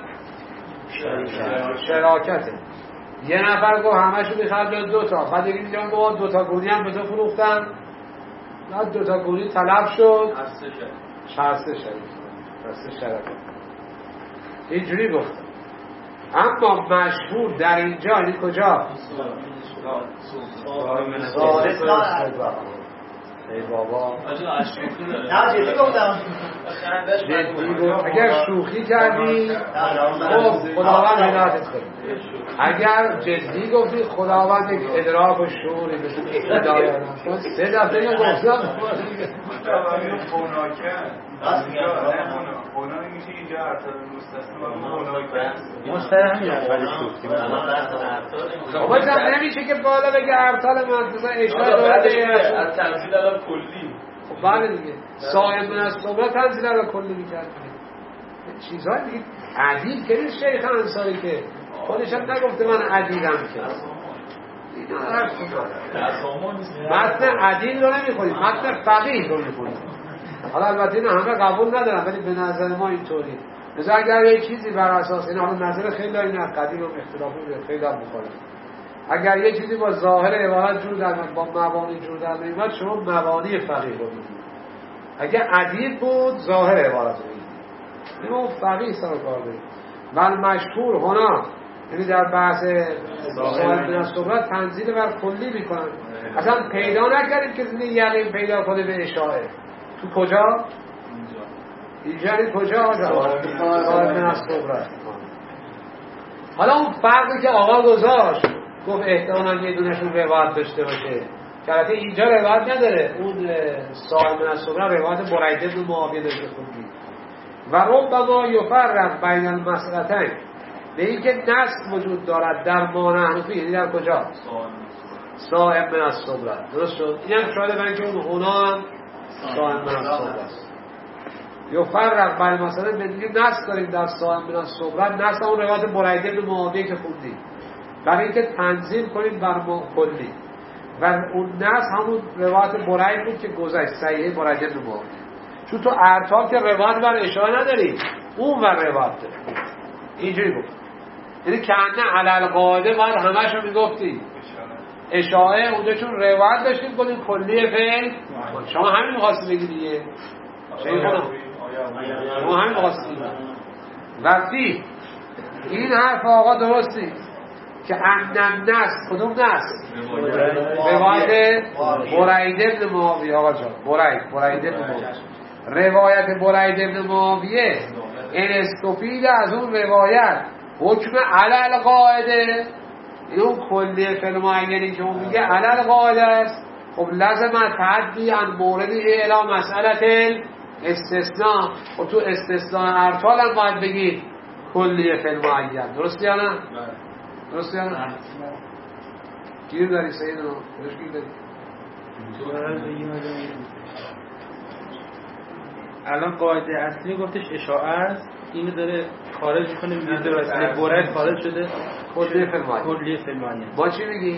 شراکته. یه نفر گفت همشو میخواد دو تا، بعد دیگه میگم گفت دو تا گونی هم به تو فروختن، بعد دو تا گونی طلب شد شرسه شد شرسه شرکت. اینجوری گفت. اما مشهور در اینجا یعنی کجا؟ ای بابا نه جدی گفتم جدی گفت. اگر شوخی کردی خب خداوند هدایتت کنه، اگر جدی گفتی خداوند یک ادراک و شعوری بسید هدایت کنه. سه دفعه اینو گفتم خونایی میشه اینجا ارتال مستثنا مستر همین اولی شوخی بابا جان نمیشه که بالا بگه ارتال مستثنا اشاره داره از تنزیل الان کلی. خب بله دیگه صاحب من از صبح تنزیل الان کلی میکرد چیزهای دیگه. عدیل که نیست شیخ انصاری که خودش هم نگفته من عدیلم که اینا حرف کنم. متن عدیل رو نمیخونیم، متن فقیه رو میخونیم. حالا البته اینا همه قبول ندارم ولی به نظر ما اینطوری. مثلا اگر یه چیزی بر اساس این حالا نظر خیلی اینا قدیم و اختلافی خیلی هم میخوره، اگر یه چیزی با ظاهر عبارت جور در با مبانی جور در نمیاد شما مبانی فقیه رو میگید. اگر عدیل بود ظاهر عبارت رو میگید، اینو فقیه سر کار داریم. ولی مشهور هنا یعنی در بحث ظاهر بن الصغرا تنزیل بر کلی میکنن. اصلا پیدا نکردیم که زنی یقین پیدا کنه به اشاعه. تو کجا؟ اینجا کجا آجا؟ ظاهر بن الصغرا. حالا اون فرقی که آقا گذاشت گفت احتمالاً یه دونشون روایت داشته باشه که البته اینجا روایت نداره. اون صاحب من الصبرا روایت برید بن معاویه داشته خوندی. و ربما یفرق بین المسئلتین، به اینکه نسخ وجود دارد در ما نحنفی، یعنی در کجا؟ صاحب من الصبرا. درست شد؟ این هم شاید برای که اون اونا هم صاحب من الصبرا است. یفرق بین مثلا به دیگه نسخ داریم در صاحب من الصبرا، نسخ اون روایت برید بن معاویه که خوندی، برای اینکه تنظیم کنیم بر ما کلی. و اون نسخ همون روایت برید بود که گذشت، صحیح برید بن معاویه. چون تو ارتاب که روایت بر اشاره نداری، اون بر روایت داری. اینجوری گفت، یعنی که انه علل قاعده باید همش رو میگفتی اشاره اونجا، چون روایت داشتیم کنیم کلیه فعل. شما همین میخواستی بگی دیگه، شما همین میخواستی وقتی این حرف آقا درستی که انن نسخ، کدوم نسخ؟ روایت برید بن معاویه. آقا جان برید برید بن معاویه، روایت برید بن معاویه این استفید از اون روایت حکم علل قاعده، این اون کلیه فعل معینی که اون میگه علل قاعده است. خب لازم تعدی عن موردی الی مسئله استثناء، و تو استثناء ارتال هم باید بگید کلیه فعل معین. درسته یا نه؟ درسته یا نه؟ گیر داری سید رو؟ درش گیر داری؟ الان قاعده اصلی گفتش اشاعه است، اینو داره خارج میکنه میگه در اصلی برید خارج شده کلیه فعل معین. کلیه فعل معین. ما چی میگی؟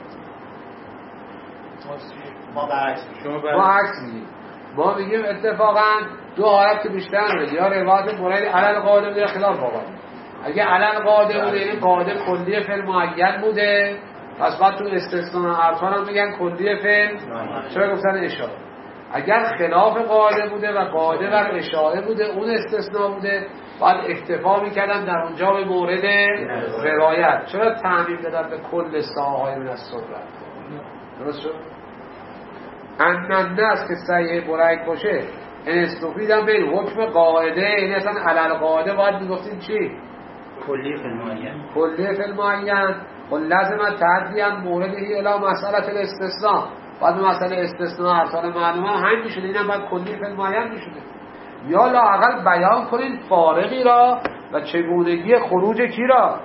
ما برعکس شما ما عکس میگیم. ما میگیم اتفاقا دو حالت که بیشتر داره، یا روایت برید علل قاعده بوده یا خلاف قاعده. اگه علل قاعده بوده یعنی قاعده کلیه فعل معین بوده، پس بعد تو استثناء ارکان هم میگن کلیه فعل، چرا گفتن اشاره. اگر خلاف قاعده بوده و قاعده بر اشاره بوده، اون استثناء بوده، بعد اکتفا میکردن در اونجا به مورد روایت. چرا تعمیم دادن به کل ساهای من الصبر؟ درست شد؟ انن نسخ که صحیح برید باشه این استفیدم بین حکم قاعده، یعنی اصلا علل قاعده باید میگفتیم چی؟ کلیه فعل معین. کلیه فعل معین. و لازم تعدیان موردی الی مسئله الاستثناء، بعد مسئله استثناء ارکان معلومه هم میشده، اینم باید کلیه فعل معین میشده. یا لااقل بیان کنید فارقی را و چگونگی خروج کی را؟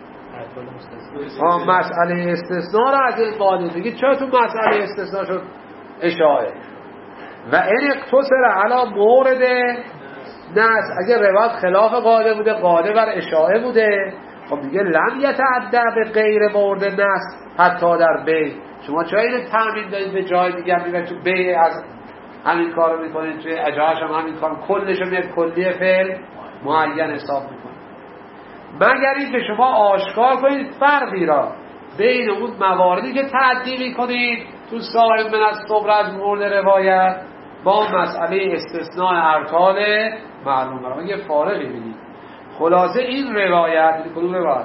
مسئله استثناء را از این قاعده. بگید چرا تو مسئله استثناء شد اشاره؟ و این اقتصر علی مورد نسخ، اگه روایت خلاف قاعده بوده، قاعده بر اشاره بوده، خب میگه لم یتعدى به غیر مورد نسخ حتی در بی. شما چرا اینو تعمیم دارید به جای دیگه میگه تو بی از همین کارو میکنید، توی اجاهش هم همین کار، کلش رو میاد کلیه فعل معین حساب میکنید. مگر این که شما آشکار کنید فرقی را بین اون مواردی که تعدی میکنید تو صاحب من الصبر از مورد روایت با مسئله استثناء ارکان معلومه را. یه فارقی بینید. خلاصه این روایت، کدوم روایت؟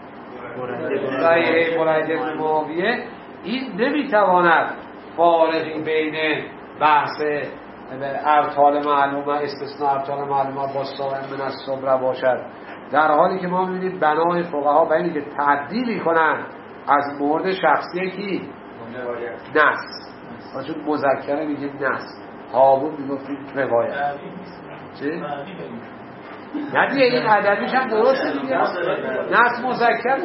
صحیح برید بن معاویه، این نمیتواند فارقی بین بحث ارکان معلومه، استثناء ارکان معلومه با صاحب من الصبر باشد، در حالی که ما میبینیم بنای فقها به اینی که تعدی میکنن از مورد شخصی کی؟ نص. چون مذکره میگیم نص، هاون میگفتیم روایت. چه؟ نه دیگه این ادبیش هم درسته دیگه، نص مذکره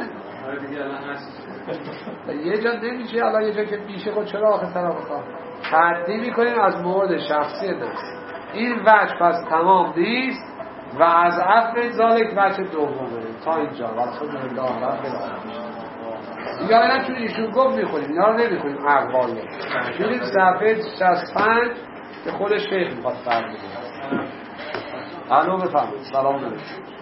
یه جا نمیشه، الان یه جا که میشه خود چرا آخه طرف بخواه تعدی میکنیم از مورد شخصی نص. این وجه پس تمام نیست و از عفو ذالک وجه دومه. تا اینجا والحمدلله رب العالمین. دیگه الان چون ایشون گفت میخونیم، اینا رو نمیخونیم اقوالیه. بریم صفحه شصت و پنج که خودش شیخ میخواد فرمونه. الو بفهمید. سلام علیکم.